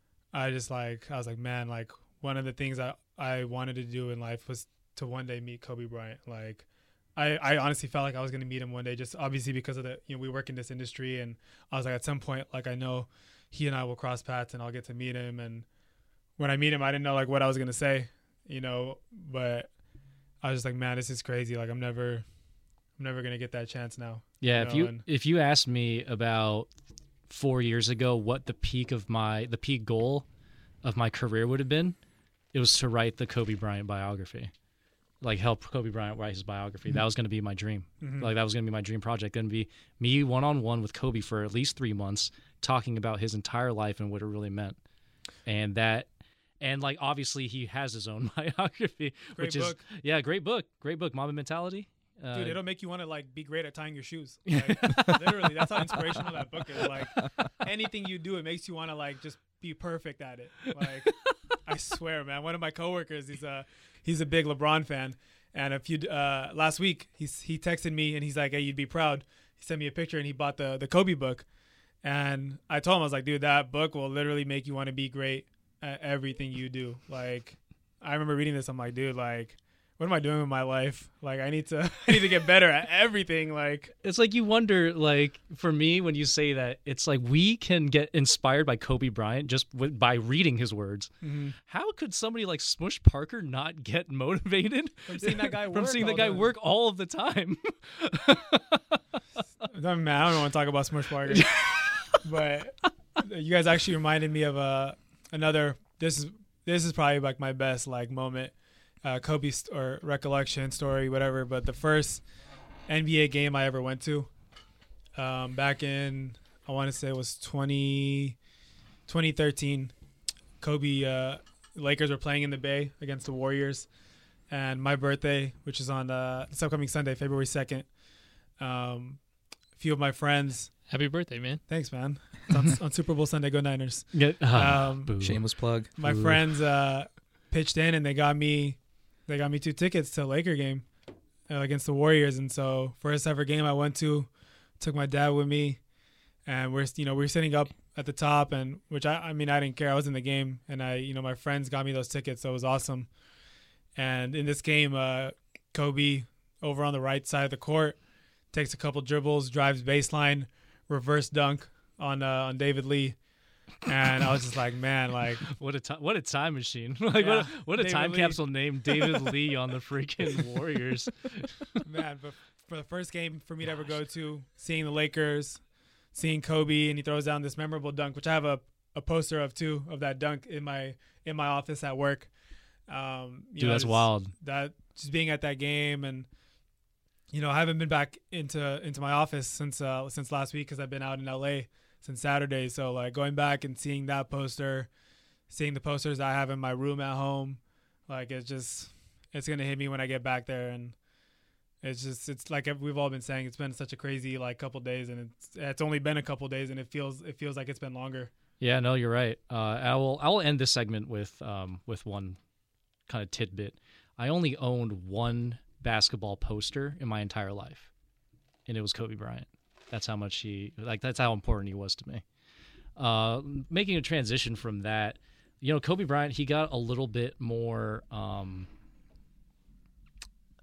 I just like, I was like, man, like one of the things I, I wanted to do in life was to one day meet Kobe Bryant. Like, I, I honestly felt like I was going to meet him one day, just obviously because of the, you know, we work in this industry. And I was like, at some point, like, I know he and I will cross paths and I'll get to meet him. And when I meet him, I didn't know like what I was going to say, you know, but I was just like, man, this is crazy. Like, I'm never... I'm never gonna get that chance now. Yeah, you if know, you and, if you asked me about four years ago what the peak of my the peak goal of my career would have been, it was to write the Kobe Bryant biography, like help Kobe Bryant write his biography. Mm-hmm. That was gonna be my dream. Mm-hmm. Like that was gonna be my dream project. Gonna be me one on one with Kobe for at least three months, talking about his entire life and what it really meant, and that. And like obviously he has his own biography, great which book. is yeah, great book, great book, Mamba Mentality. Uh, Dude, it'll make you want to like be great at tying your shoes. Like, literally, that's how inspirational that book is. Like anything you do, it makes you want to like just be perfect at it. Like I swear, man. One of my coworkers, he's a he's a big LeBron fan, and a few uh, last week he's he texted me and he's like, "Hey, you'd be proud." He sent me a picture and he bought the the Kobe book, and I told him I was like, "Dude, that book will literally make you want to be great at everything you do." Like I remember reading this. I'm like, dude, like. What am I doing with my life? Like, I need to, I need to get better at everything. Like, it's like you wonder, like, for me, when you say that, it's like we can get inspired by Kobe Bryant just w- by reading his words. Mm-hmm. How could somebody like Smush Parker not get motivated from seeing that guy work? From seeing that guy work all of the time. Man, I don't want to talk about Smush Parker, but you guys actually reminded me of uh, another. This is this is probably like my best like moment. Uh, Kobe st- or recollection story, whatever. But the first N B A game I ever went to, um, back in I want to say it was twenty, twenty thirteen. Kobe, uh, Lakers were playing in the Bay against the Warriors, and my birthday, which is on uh, this upcoming Sunday, February second. Um, a few of my friends. Happy birthday, man! Thanks, man. It's on, on Super Bowl Sunday. Go Niners! Yeah. Um, Shameless plug. My Boo. friends uh, pitched in and they got me. They got me two tickets to a Laker game uh, against the Warriors, and so first ever game I went to, took my dad with me, and we're you know we're sitting up at the top, and which I I mean I didn't care, I was in the game, and I you know my friends got me those tickets, so it was awesome. And in this game, uh, Kobe over on the right side of the court takes a couple dribbles, drives baseline, reverse dunk on uh, on David Lee. And I was just like, man, like what a time, what a time machine! like yeah, what a, what a David time Lee. capsule name, David Lee on the freaking Warriors. Man, but for the first game for me to ever go to, seeing the Lakers, seeing Kobe, and he throws down this memorable dunk, which I have a, a poster of too, of that dunk in my in my office at work. Um, you Dude, know, that's just, wild. That just being at that game, and you know, I haven't been back into into my office since uh, since last week because I've been out in L A since Saturday. So like going back and seeing that poster, seeing the posters I have in my room at home, like it's just it's gonna hit me when I get back there. And it's just it's like we've all been saying, it's been such a crazy like couple days, and it's it's only been a couple days, and it feels it feels like it's been longer. Yeah, no, you're right. Uh, I will I will end this segment with um with one kind of tidbit. I only owned one basketball poster in my entire life, and it was Kobe Bryant. That's how much he, like, that's how important he was to me. Uh, making a transition from that, you know, Kobe Bryant, he got a little bit more, um,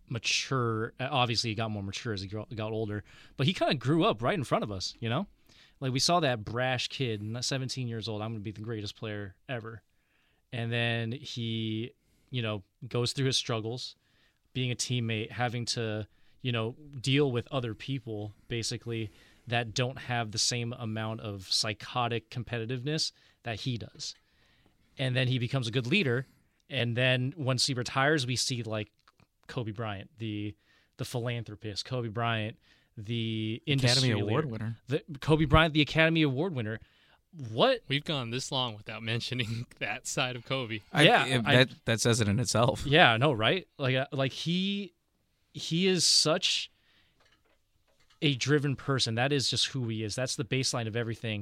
mature. Obviously, he got more mature as he got older, but he kind of grew up right in front of us, you know? Like, we saw that brash kid, seventeen years old, I'm going to be the greatest player ever. And then he, you know, goes through his struggles, being a teammate, having to, you know, deal with other people, basically, that don't have the same amount of psychotic competitiveness that he does. And then he becomes a good leader. And then once he retires, we see, like, Kobe Bryant, the the philanthropist, Kobe Bryant, the industry Academy Award leader, winner. the, Kobe Bryant, the Academy Award winner. What? We've gone this long without mentioning that side of Kobe. I, Yeah, it- I- that that says it in itself. Yeah, I know, right? Like, uh, like he he is such a driven person. That is just who he is. That's the baseline of everything.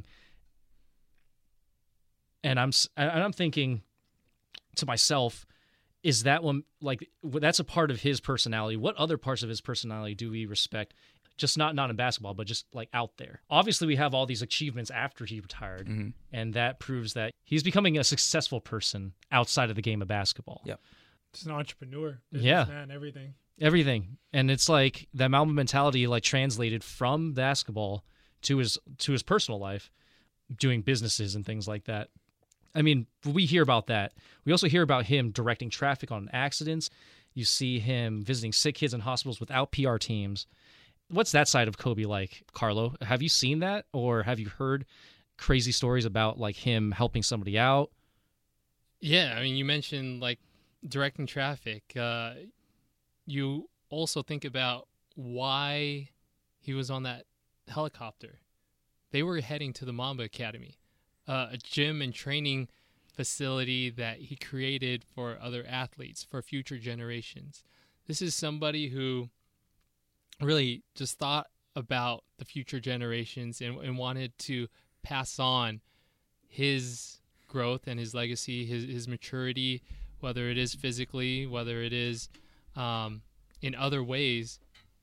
And I'm s- and I'm thinking to myself, is that one, like, that's a part of his personality? What other parts of his personality do we respect? Just not not in basketball, but just like out there. Obviously, we have all these achievements after he retired, Mhm. and that proves that he's becoming a successful person outside of the game of basketball. Yep. Just an entrepreneur. Yeah. Man, everything. Everything. And it's like that Malmo mentality, like, translated from basketball to his to his personal life, doing businesses and things like that. I mean, we hear about that. We also hear about him directing traffic on accidents. You see him visiting sick kids in hospitals without P R teams. What's that side of Kobe like, Carlo? Have you seen that, or have you heard crazy stories about, like, him helping somebody out? Yeah, I mean, you mentioned, like, directing traffic. Uh, you also think about why he was on that helicopter. They were heading to the Mamba Academy, uh, a gym and training facility that he created for other athletes, for future generations. This is somebody who really just thought about the future generations and, and wanted to pass on his growth and his legacy, his, his maturity, whether it is physically, whether it is um, in other ways,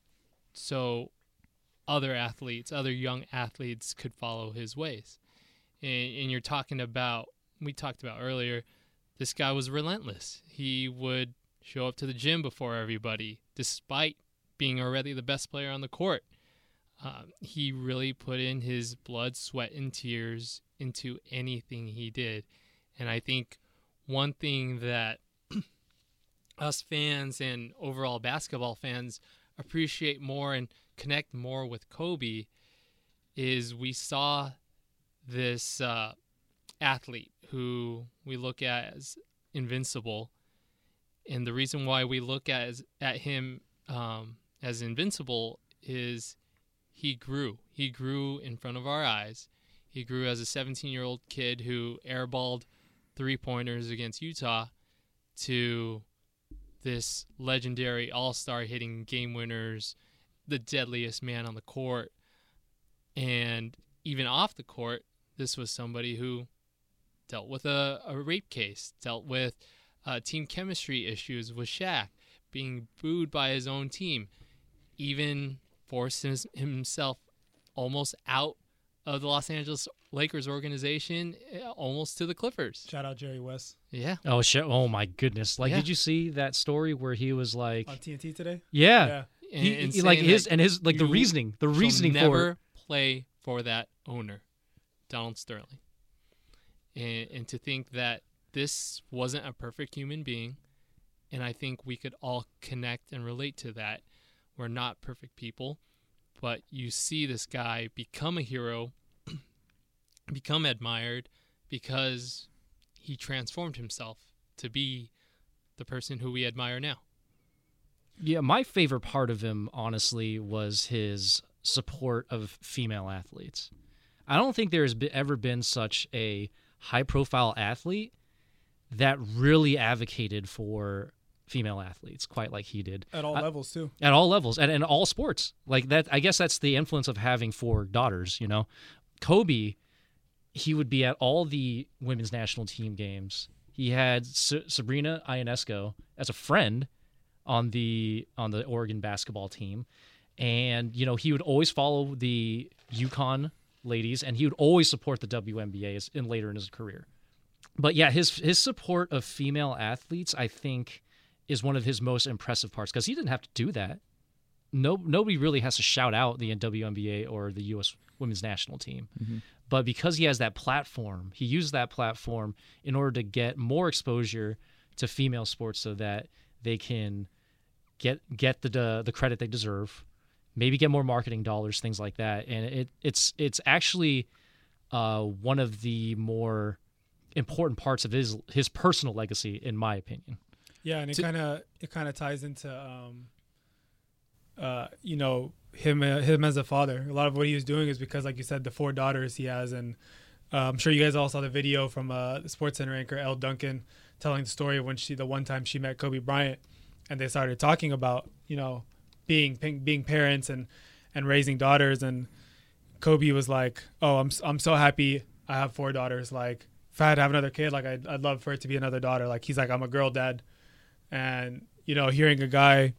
so other athletes, other young athletes could follow his ways. And, and you're talking about, we talked about earlier, this guy was relentless. He would show up to the gym before everybody, despite being already the best player on the court. Um, he really put in his blood, sweat, and tears into anything he did. And I think one thing that us fans and overall basketball fans appreciate more and connect more with Kobe is we saw this uh, athlete who we look at as invincible. And the reason why we look at, as, at him um, as invincible is he grew. He grew in front of our eyes. He grew as a seventeen-year-old kid who airballed three-pointers against Utah to this legendary all-star hitting game winners, the deadliest man on the court. And even off the court, this was somebody who dealt with a, a rape case, dealt with uh, team chemistry issues with Shaq, being booed by his own team, even forced his, himself almost out of the Los Angeles Lakers organization, almost to the Clippers. Shout out Jerry West Yeah. Oh shit! Oh my goodness! Like, Yeah. did you see that story where he was like, on T N T today. yeah, Yeah. And, he, and he- like saying his that and his like the you reasoning, the shall reasoning for never it. play for that owner, Donald Sterling. And, and to think that this wasn't a perfect human being, and I think we could all connect and relate to that. We're not perfect people, but you see this guy become a hero, become admired, because he transformed himself to be the person who we admire now. Yeah, my favorite part of him, honestly, was his support of female athletes. I don't think there's be- ever been such a high-profile athlete that really advocated for female athletes quite like he did At all I- levels too. at all levels and in all sports. Like that, I guess that's the influence of having four daughters. You know, Kobe, he would be at all the women's national team games. He had S- Sabrina Ionesco as a friend on the on the Oregon basketball team, and you know he would always follow the UConn ladies, and he would always support the W N B A as, in later in his career. But yeah, his his support of female athletes, I think, is one of his most impressive parts because he didn't have to do that. No, nobody really has to shout out the W N B A or the U S Women's National Team. Mm-hmm. But because he has that platform, he used that platform in order to get more exposure to female sports so that they can get get the the, the credit they deserve, maybe get more marketing dollars, things like that. And it it's it's actually uh, one of the more important parts of his his personal legacy, in my opinion. Yeah, and it To- kind of it kind of ties into um, uh, you know him uh, him as a father. A lot of what he was doing is because, like you said, the four daughters he has, and uh, I'm sure you guys all saw the video from uh, the SportsCenter anchor Elle Duncan telling the story of when she the one time she met Kobe Bryant, and they started talking about you know being being parents and and raising daughters, and Kobe was like, "Oh, I'm I'm so happy I have four daughters. Like, if I had to have another kid, like I'd, I'd love for it to be another daughter." Like he's like, "I'm a girl dad," and you know, hearing a guy,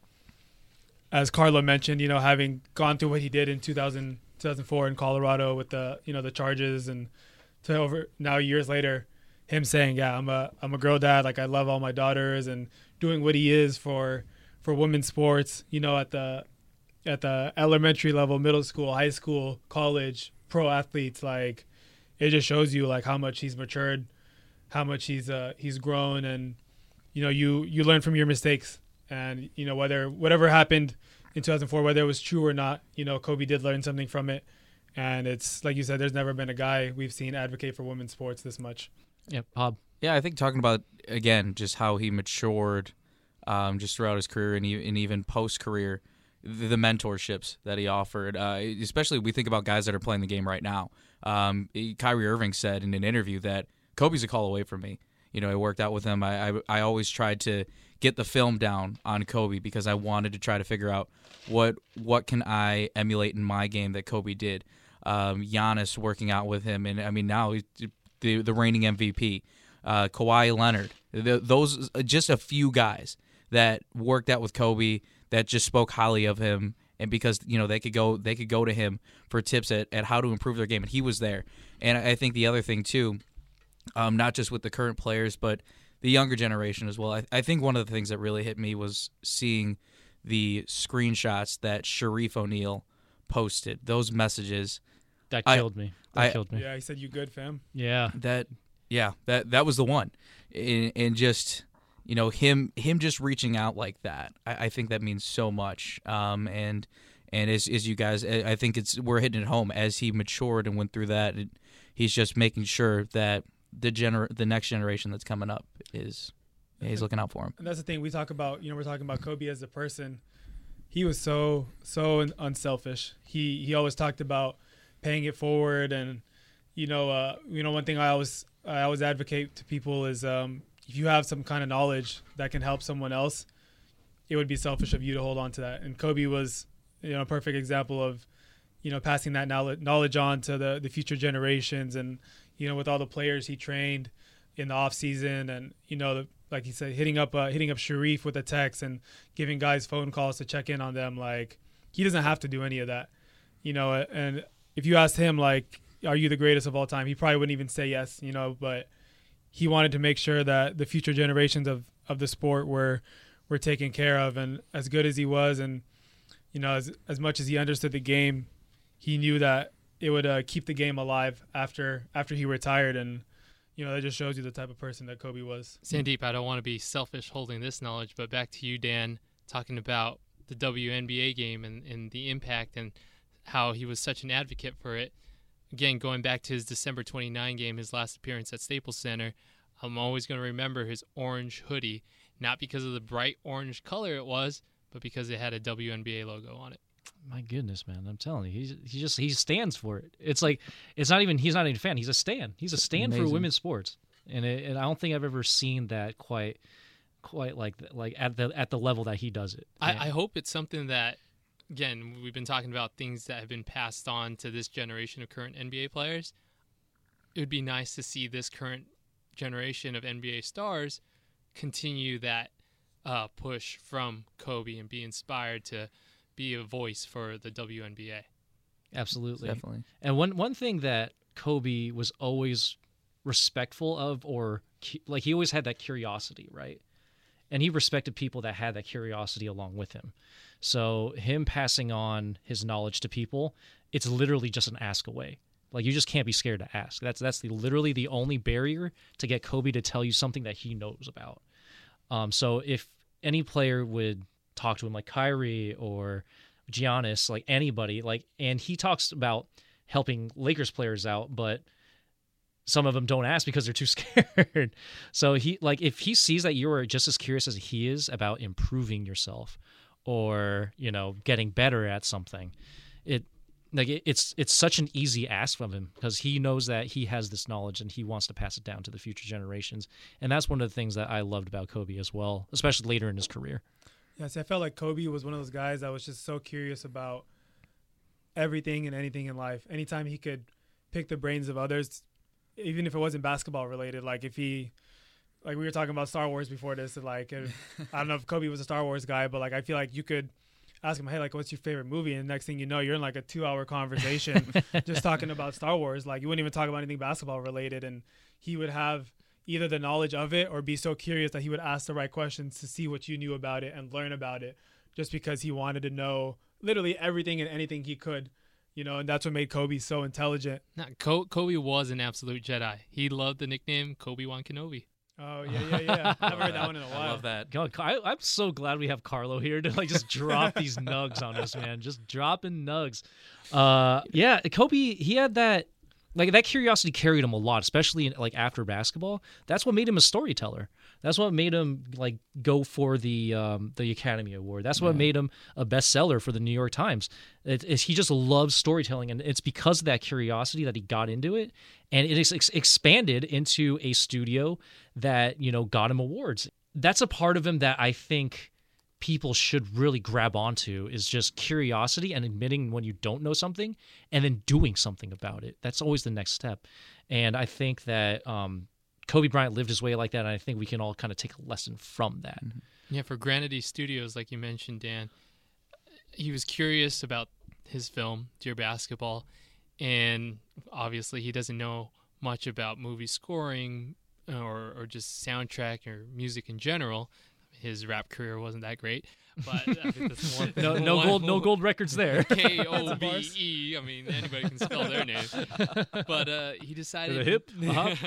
as Carlo mentioned, you know, having gone through what he did in two thousand, two thousand four in Colorado with the you know the charges, and to over now years later, him saying, "Yeah, I'm a I'm a girl dad. Like I love all my daughters," and doing what he is for for women's sports. You know, at the at the elementary level, middle school, high school, college, pro athletes, like it just shows you like how much he's matured, how much he's uh he's grown, and you know you you learn from your mistakes, and you know whether whatever happened in two thousand four, whether it was true or not, you know Kobe did learn something from it, and it's like you said, there's never been a guy we've seen advocate for women's sports this much. Yeah, Bob. Yeah, I think talking about, again, just how he matured um, just throughout his career and, e- and even post-career, the, the mentorships that he offered, uh, especially we think about guys that are playing the game right now. Um, Kyrie Irving said in an interview that Kobe's a call away from me. You know, I worked out with him. I, I, I always tried to get the film down on Kobe because I wanted to try to figure out what what can I emulate in my game that Kobe did. Um, Giannis working out with him, and I mean now he's the the reigning M V P. Uh, Kawhi Leonard, the, those just a few guys that worked out with Kobe that just spoke highly of him, and because you know they could go they could go to him for tips at, at how to improve their game, and he was there. And I think the other thing too, um, not just with the current players, but the younger generation as well. I, I think one of the things that really hit me was seeing the screenshots that Sharif O'Neal posted. Those messages That I- killed me. That I- killed me. Yeah, he said, "You good, fam?" Yeah. that yeah that that was the one, and, and just you know him him just reaching out like that, I, I think that means so much. Um and and as as you guys, I I think it's we're hitting it home as he matured and went through that. It, he's just making sure that the gener the next generation that's coming up is he's looking out for him. And that's the thing we talk about. You know, we're talking about Kobe as a person. He was so so un- unselfish. He he always talked about paying it forward, and you know, uh, you know, one thing I always I always advocate to people is um, if you have some kind of knowledge that can help someone else, it would be selfish of you to hold on to that. And Kobe was, you know, a perfect example of, you know, passing that knowledge knowledge on to the the future generations, and you know, with all the players he trained in the off season, and you know, the, like he said, hitting up uh, hitting up Sharif with a text and giving guys phone calls to check in on them. Like he doesn't have to do any of that, you know. And if you asked him, like, are you the greatest of all time? He probably wouldn't even say yes, you know. But he wanted to make sure that the future generations of, of the sport were were taken care of. And as good as he was, and you know, as as much as he understood the game, he knew that it would uh, keep the game alive after after he retired. And you know, that just shows you the type of person that Kobe was. Sandeep, I don't want to be selfish holding this knowledge, but back to you, Dan, talking about the W N B A game and, and the impact and how he was such an advocate for it. Again, going back to his December twenty-ninth game, his last appearance at Staples Center, I'm always going to remember his orange hoodie, not because of the bright orange color it was, but because it had a W N B A logo on it. My goodness, man! I'm telling you, he's he just he stands for it. It's like it's not even he's not even a fan. He's a stan. He's a stan Amazing. for women's sports, and it, and I don't think I've ever seen that quite quite like like at the at the level that he does it. I, And- I hope it's something that, again, we've been talking about things that have been passed on to this generation of current N B A players. It would be nice to see this current generation of N B A stars continue that uh, push from Kobe and be inspired to be a voice for the W N B A. Absolutely. Definitely. And one one thing that Kobe was always respectful of, or cu- like he always had that curiosity, right? and he respected people that had that curiosity along with him. So him passing on his knowledge to people, it's literally just an ask away. Like, you just can't be scared to ask. That's that's the literally the only barrier to get Kobe to tell you something that he knows about. Um, so if any player would talk to him, like Kyrie or Giannis, like anybody, like, and he talks about helping Lakers players out, but some of them don't ask because they're too scared. So he, like, if he sees that you are just as curious as he is about improving yourself or, you know, getting better at something, it, like it, it's it's such an easy ask from him because he knows that he has this knowledge and he wants to pass it down to the future generations. And that's one of the things that I loved about Kobe as well, especially later in his career. Yeah, see, I felt like Kobe was one of those guys that was just so curious about everything and anything in life. Anytime he could pick the brains of others, even if it wasn't basketball related, like if he, like we were talking about Star Wars before this, like if, I don't know if Kobe was a Star Wars guy, but like I feel like you could ask him, hey, like, what's your favorite movie? And the next thing you know, you're in like a two hour conversation just talking about Star Wars. Like, you wouldn't even talk about anything basketball related. And he would have either the knowledge of it or be so curious that he would ask the right questions to see what you knew about it and learn about it just because he wanted to know literally everything and anything he could, you know, and that's what made Kobe so intelligent. Nah, Co- Kobe was an absolute Jedi. He loved the nickname Kobe-Wan Kenobi. Oh, yeah, yeah, yeah. I haven't heard that one in a while. I love that. God, I, I'm so glad we have Carlo here to like just drop these nugs on us, man. Just dropping nugs. Uh, yeah, Kobe, he had that, like that curiosity carried him a lot, especially in, like after basketball. That's what made him a storyteller. That's what made him like go for the um, the Academy Award. That's what Yeah. made him a bestseller for the New York Times. It, it's, he just loves storytelling, and it's because of that curiosity that he got into it, and it is ex- expanded into a studio that, you know, got him awards. That's a part of him that I think people should really grab onto, is just curiosity and admitting when you don't know something and then doing something about it. That's always the next step. And I think that um, Kobe Bryant lived his way like that, and I think we can all kind of take a lesson from that. Mm-hmm. Yeah, for Granity Studios, like you mentioned, Dan, he was curious about his film, Dear Basketball, and obviously he doesn't know much about movie scoring or, or just soundtrack or music in general. His rap career wasn't that great, but I think that's more No, no one- gold, no gold records there. K O B E. I mean, anybody can spell their name. But uh, he decided. The hip, uh-huh,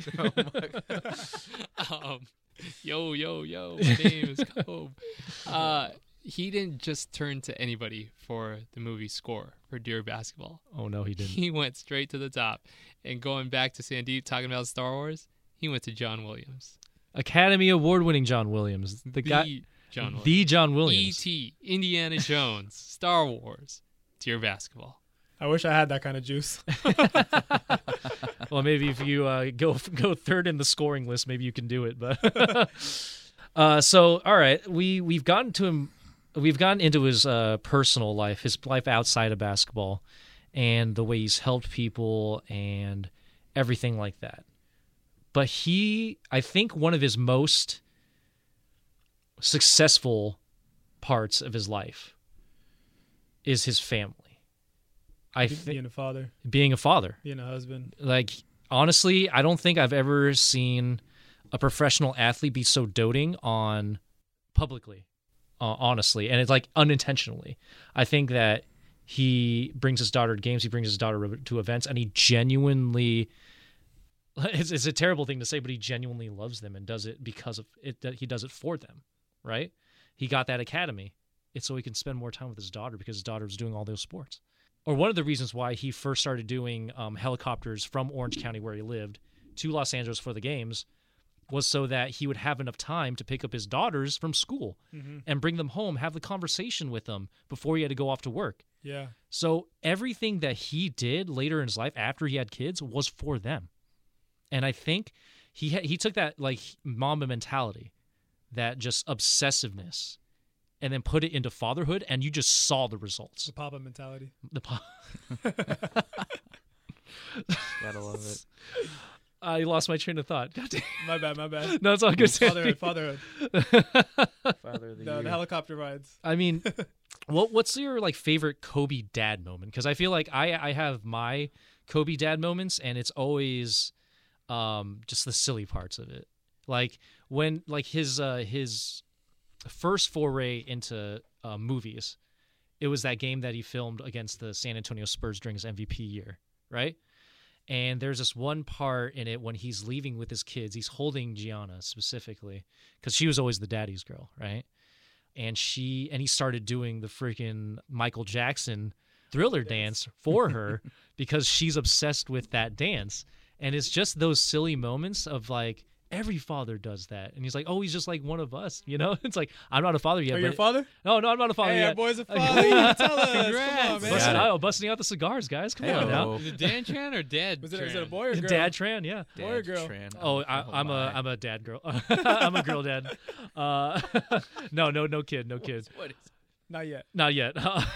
the hip. um, yo, yo, yo, my name is Kobe. Uh, he didn't just turn to anybody for the movie score for Dear Basketball. Oh no, he didn't. He went straight to the top. And going back to Sandeep talking about Star Wars, he went to John Williams. Academy Award-winning John Williams, the, The guy, John Williams. the John E Williams. T, Indiana Jones, Star Wars, Dear Basketball. I wish I had that kind of juice. Well, maybe if you uh, go go third in the scoring list, maybe you can do it. But uh, so, all right, we we've gotten to him. We've gotten into his uh, personal life, his life outside of basketball, and the way he's helped people and everything like that. But he, I think, one of his most successful parts of his life is his family. I Be- think being a father, being a father. being a husband. Like, honestly, I don't think I've ever seen a professional athlete be so doting on publicly, uh, honestly, and it's like unintentionally. I think that he brings his daughter to games, he brings his daughter to events, and he genuinely, it's, it's a terrible thing to say, but he genuinely loves them and does it because of it, that he does it for them, right? He got that academy. It's so he can spend more time with his daughter because his daughter was doing all those sports. Or one of the reasons why he first started doing um, helicopters from Orange County, where he lived, to Los Angeles for the games, was so that he would have enough time to pick up his daughters from school Mm-hmm. and bring them home, have the conversation with them before he had to go off to work. Yeah. So everything that he did later in his life after he had kids was for them. And I think he ha- he took that like Mamba mentality, that just obsessiveness, and then put it into fatherhood, and you just saw the results. The Papa mentality. The po- Gotta love it. I lost my train of thought. God damn. My bad, my bad. No, it's all good. Fatherhood, fatherhood. Father of the The, year. the helicopter rides. I mean, what what's your like favorite Kobe dad moment? Because I feel like I I have my Kobe dad moments, and it's always um, just the silly parts of it. Like when like his uh, his first foray into uh, movies, it was that game that he filmed against the San Antonio Spurs during his M V P year, right? And there's this one part in it when he's leaving with his kids. He's holding Gianna specifically because she was always the daddy's girl, right? And she and he started doing the freaking Michael Jackson Thriller dance for her because she's obsessed with that dance. And it's just those silly moments of like, every father does that. And he's like, oh, he's just like one of us, you know? It's like, I'm not a father yet. Are but you a father? No, no, I'm not a father Hey, yet. our boy's a father. You can tell us. Congrats. Come on, man. Busting Got it. out, busting out the cigars, guys. Come on now. Hey-o. Is it Dan Tran or Dad Was it, Tran? is it a boy or a girl? Dad Tran, yeah. Boy or girl? Tran. Oh, I, I'm a my. I'm a dad girl. I'm a girl dad. Uh, no, no, no kid, no kid. What is Not yet. Not yet.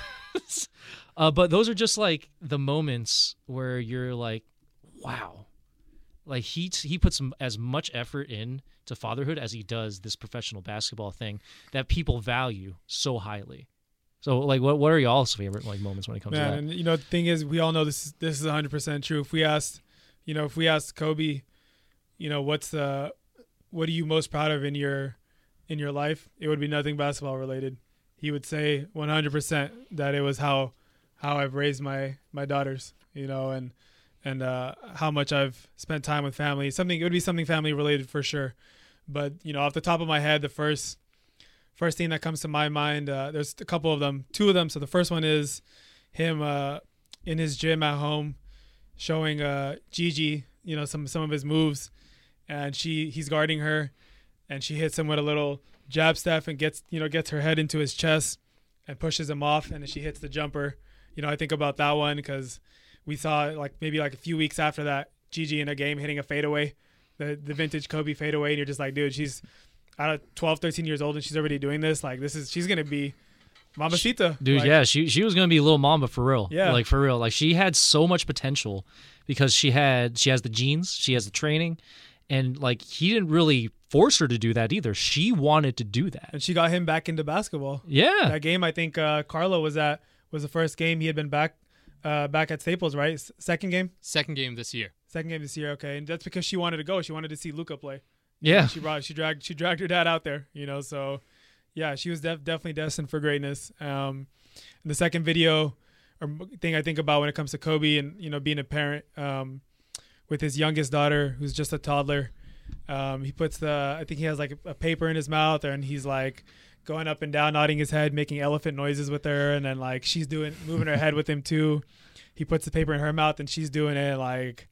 uh, but those are just like the moments where you're like, wow. Like he he puts as much effort in to fatherhood as he does this professional basketball thing that people value so highly. So like, what what are y'all's favorite like moments when it comes Man, to that? and you know the thing is, we all know this is this is one hundred percent true. If we asked, you know, if we asked Kobe, you know, what's the what are you most proud of in your in your life? It would be nothing basketball related. He would say one hundred percent that it was how how I've raised my my daughters, you know, and and uh, how much I've spent time with family. Something it would be something family related for sure. But you know, off the top of my head, the first first thing that comes to my mind, uh, there's a couple of them, two of them. So the first one is him uh, in his gym at home, showing uh, Gigi, you know, some some of his moves, and she he's guarding her, and she hits him with a little jab step and gets you know gets her head into his chest and pushes him off, and then she hits the jumper. You know, I think about that one because we saw like maybe like a few weeks after that, Gigi in a game hitting a fadeaway, the the vintage Kobe fadeaway, and you're just like, dude, she's out of twelve, thirteen years old and she's already doing this. Like this is she's gonna be Mamacita, Dude, like, yeah, she she was gonna be little mamba for real. Yeah. like for real. Like she had so much potential because she had she has the genes, she has the training, and like he didn't really force her to do that either. She wanted to do that. and she got him back into basketball. Yeah, That game, I think uh, Carlo was at was the first game he had been back uh, back at Staples, right? S- second game, Second game this year. second game this year. Okay, and that's because she wanted to go. She wanted to see Luka play. yeah. She brought she dragged she dragged her dad out there, you know. So yeah, she was def- definitely destined for greatness. Um, and the second video or thing I think about when it comes to Kobe and you know being a parent um, with his youngest daughter who's just a toddler. Um, he puts the I think he has like a paper in his mouth and he's like going up and down, nodding his head, making elephant noises with her, and then like she's doing moving her head with him too. He puts the paper in her mouth and she's doing it, like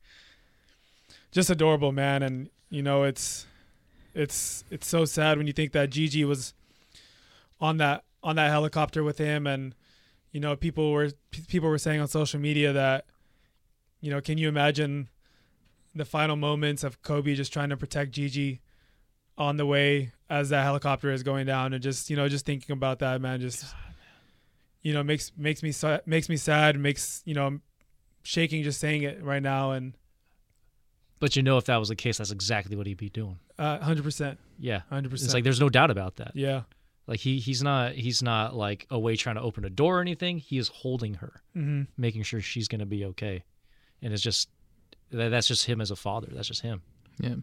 just adorable, man. And you know it's it's it's so sad when you think that Gigi was on that on that helicopter with him, and you know people were people were saying on social media that you know can you imagine the final moments of Kobe just trying to protect Gigi on the way as that helicopter is going down, and just you know just thinking about that, man, just God, man. you know makes makes me sa- makes me sad, makes you know I'm shaking just saying it right now. And But you know, if that was the case, that's exactly what he'd be doing. uh, one hundred percent, Yeah, one hundred percent. it's like there's no doubt about that. Yeah. Like he he's not he's not like away trying to open a door or anything. He is holding her, Mm-hmm. making sure she's gonna be okay, and it's just that, that's just him as a father. That's just him. Yeah.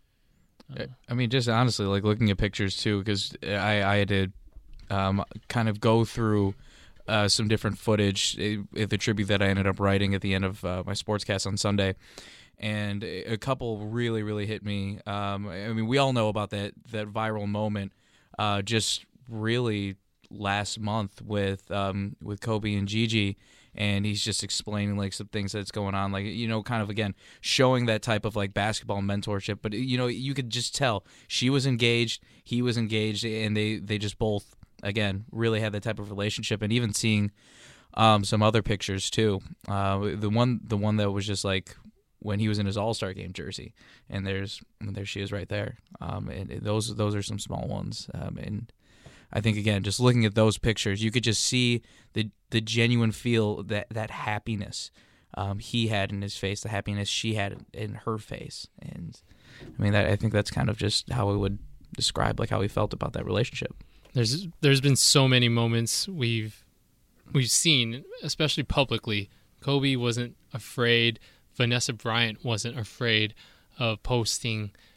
Uh, I mean, just honestly, like looking at pictures too, because I, I had to um, kind of go through uh, some different footage, uh, the tribute that I ended up writing at the end of uh, my sportscast on Sunday. And a couple really, really hit me. Um, I mean, we all know about that that viral moment uh, just really last month with um, with Kobe and Gigi. And he's just explaining like some things that's going on, like you know, kind of again showing that type of like basketball mentorship. But you know, you could just tell she was engaged, he was engaged, and they they just both again really had that type of relationship. And even seeing um, some other pictures too. Uh, the one the one that was just like when he was in his All-Star game jersey, and there's there she is right there. Um, and those those are some small ones. Um, and I think again, just looking at those pictures, you could just see the the genuine feel that that happiness um, he had in his face, the happiness she had in her face, and I mean that I think that's kind of just how we would describe like how he felt about that relationship. There's there's been so many moments we've we've seen, especially publicly. Kobe wasn't afraid. Vanessa Bryant wasn't afraid of posting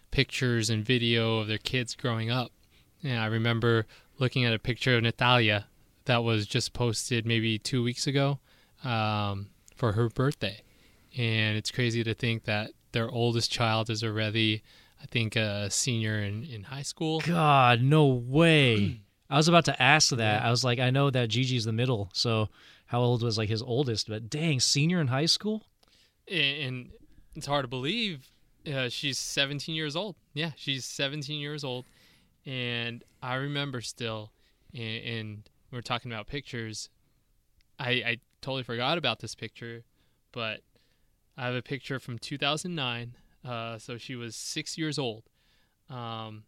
pictures and video of their kids growing up. And I remember looking at a picture of Natalia that was just posted maybe two weeks ago um, for her birthday. And it's crazy to think that their oldest child is already, I think, a senior in, in high school. God, no way. I was about to ask that. I was like, I know that Gigi's the middle, so how old was like his oldest? But dang, senior in high school? And it's hard to believe uh, she's seventeen years old. Yeah, she's seventeen years old. And I remember still, and, and we were talking about pictures, I, I totally forgot about this picture, but I have a picture from two thousand nine. Uh, so she was six years old. Um,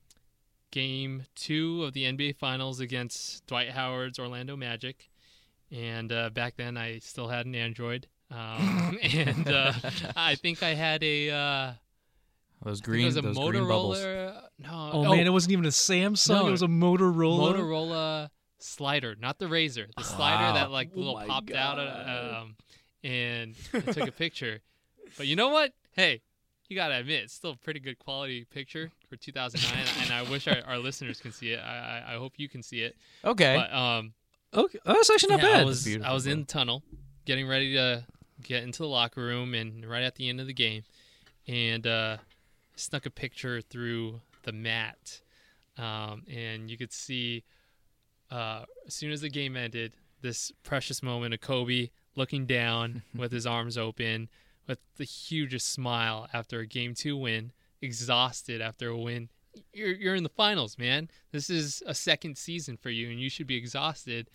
game two of the N B A Finals against Dwight Howard's Orlando Magic. And uh, back then I still had an Android. Um, and uh, I think I had a... Uh, Those green, it was a those Motorola. green bubbles. No, Oh, man, it wasn't even a Samsung. No, it was a Motorola. Motorola slider, not the Razor. The slider Wow. that like Oh little my popped out. God. Um, and I took a picture. But you know what? Hey, you gotta admit, it's still a pretty good quality picture for two thousand nine. And I wish our, our listeners can see it. I, I I hope you can see it. Okay. But um, Okay, oh, that's actually not yeah, bad. I was Beautiful, I was bro. in the tunnel, getting ready to get into the locker room, and right at the end of the game, and uh, snuck a picture through the mat, um, and you could see uh, as soon as the game ended, this precious moment of Kobe looking down with his arms open, with the hugest smile after a game two win, exhausted after a win. You're you're in the finals, man. This is a second season for you, and you should be exhausted.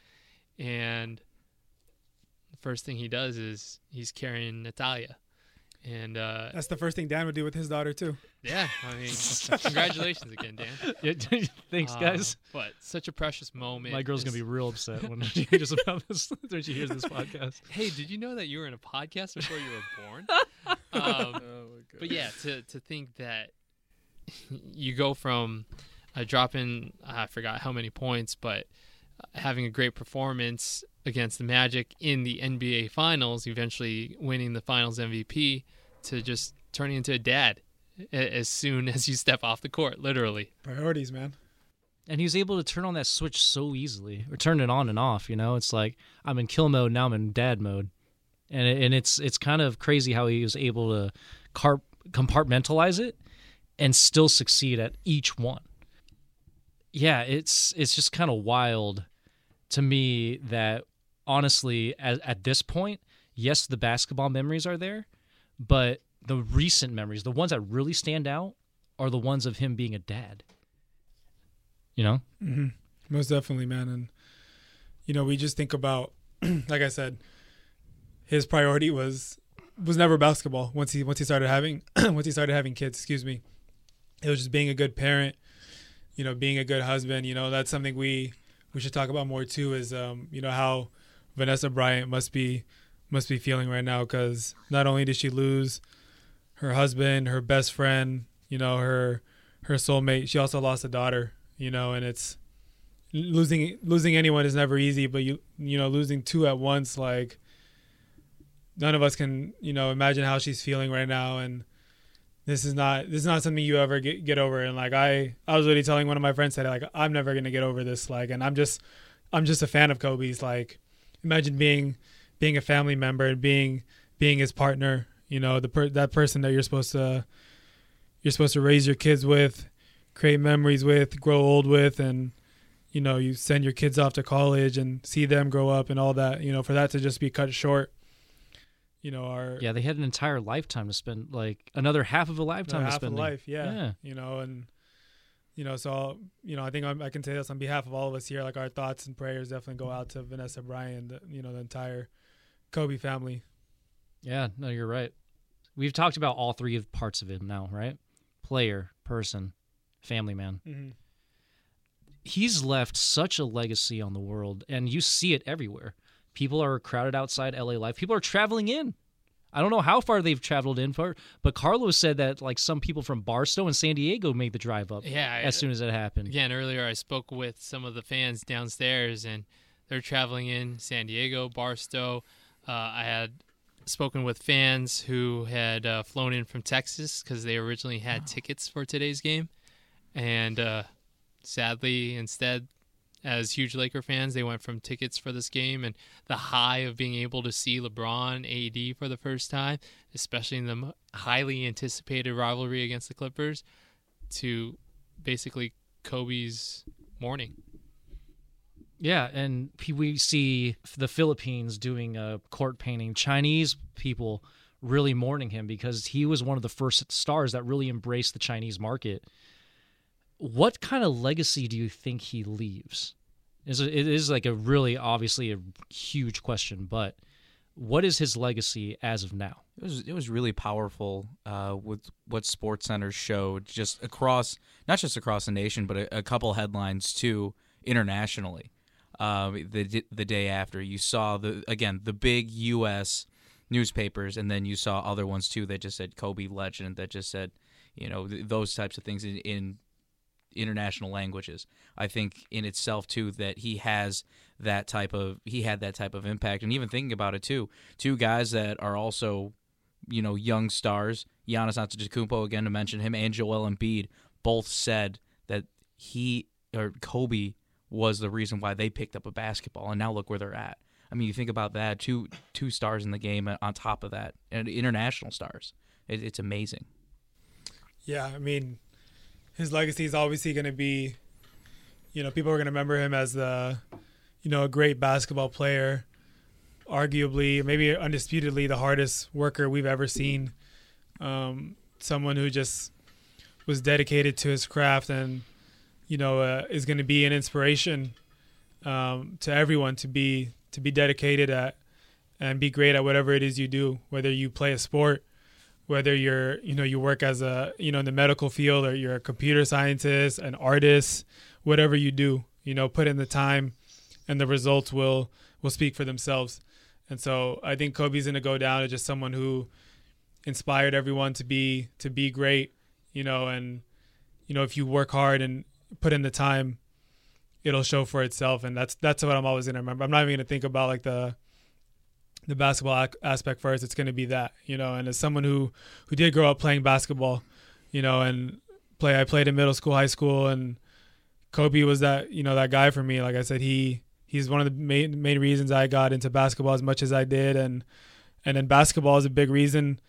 And the first thing he does is he's carrying Natalia. And uh, That's the first thing Dan would do with his daughter too. yeah, I mean, congratulations again, Dan. Yeah, thanks, Uh, guys. But such a precious moment. My girl's going to It's- be real upset when she hears about this, when she hears this podcast. Hey, did you know that you were in a podcast before you were born? um, but yeah, to to think that you go from uh, dropping, I forgot how many points, but having a great performance against the Magic in the N B A Finals, eventually winning the Finals M V P, to just turning into a dad a- as soon as you step off the court, literally. Priorities, man. And he was able to turn on that switch so easily, or turn it on and off. You know, it's like I'm in kill mode, now I'm in dad mode, and it, and it's it's kind of crazy how he was able to carp, compartmentalize it and still succeed at each one. Yeah, it's it's just kind of wild to me that honestly, at, at this point, yes, the basketball memories are there, but the recent memories, the ones that really stand out, are the ones of him being a dad. You know? Mm-hmm. Most definitely, man. And you know, we just think about, like I said, his priority was was never basketball. Once he once he started having once he started having kids, excuse me, it was just being a good parent. You know, being a good husband. You know, that's something we we should talk about more too. Is um, you know, how Vanessa Bryant must be must be feeling right now, because not only did she lose her husband, her best friend, you know, her her soulmate, she also lost a daughter. You know, and it's losing losing anyone is never easy, but you you know, losing two at once, like none of us can, you know, imagine how she's feeling right now. And this is not this is not something you ever get get over. And like I I was already telling one of my friends today, like I'm never gonna get over this. Like, and I'm just I'm just a fan of Kobe's. Like, imagine being being a family member and being being his partner. You know, the per- that person that you're supposed to you're supposed to raise your kids with, create memories with, grow old with, and you know, you send your kids off to college and see them grow up and all that. You know, for that to just be cut short. You know, our Yeah, they had an entire lifetime to spend, like another half of a lifetime to half spend. of life, yeah. Yeah. You know, and you know, so you know, I think I'm, I can say this on behalf of all of us here. Like, our thoughts and prayers definitely go out to Vanessa Bryant, the, you know, the entire Kobe family. Yeah, no, you're right. We've talked about all three of parts of him now, right? Player, person, family man. Mm-hmm. He's left such a legacy on the world, and you see it everywhere. People are crowded outside L A Live. People are traveling in. I don't know how far they've traveled in for, but Carlos said that like some people from Barstow and San Diego made the drive up Yeah. I- as soon as it happened. Again, earlier I spoke with some of the fans downstairs, and they're traveling in San Diego, Barstow. Uh, I had spoken with fans who had uh, flown in from Texas because they originally had tickets for today's game. And uh, sadly, instead, as huge Laker fans, they went from tickets for this game and the high of being able to see LeBron, A D for the first time, especially in the highly anticipated rivalry against the Clippers, to basically Kobe's mourning. Yeah, and we see the Philippines doing a court painting, Chinese people really mourning him because he was one of the first stars that really embraced the Chinese market. What kind of legacy do you think he leaves? It is like a really, obviously, a huge question, but what is his legacy as of now? It was it was really powerful uh, with what SportsCenter showed, just across, not just across the nation, but a, a couple headlines too internationally. Uh, the the day after, you saw the again the big U S newspapers, and then you saw other ones too that just said Kobe legend, that just said, you know, th- those types of things in, in international languages. I think in itself too that he has that type of he had that type of impact, and even thinking about it too, two guys that are also, you know, young stars, Giannis Antetokounmpo, again to mention him, and Joel Embiid, both said that he or Kobe was the reason why they picked up a basketball, and now look where they're at. I mean, you think about that, two two stars in the game on top of that, and international stars. It, it's amazing. Yeah, I mean, his legacy is obviously going to be, you know, people are going to remember him as the, you know, a great basketball player, arguably, maybe undisputedly the hardest worker we've ever seen. Um, someone who just was dedicated to his craft and, you know, uh, is going to be an inspiration um, to everyone to be to be dedicated at and be great at whatever it is you do, whether you play a sport, whether you're, you know, you work as a, you know, in the medical field, or you're a computer scientist, an artist, whatever you do, you know, put in the time and the results will, will speak for themselves. And so I think Kobe's going to go down as just someone who inspired everyone to be, to be great, you know, and, you know, if you work hard and put in the time, it'll show for itself. And that's, that's what I'm always going to remember. I'm not even going to think about like the, the basketball ac- aspect first. It's going to be that, you know, and as someone who, who did grow up playing basketball, you know, and play, I played in middle school, high school, and Kobe was that, you know, that guy for me. Like I said, he, he's one of the main, main reasons I got into basketball as much as I did. And, and then basketball is a big reason,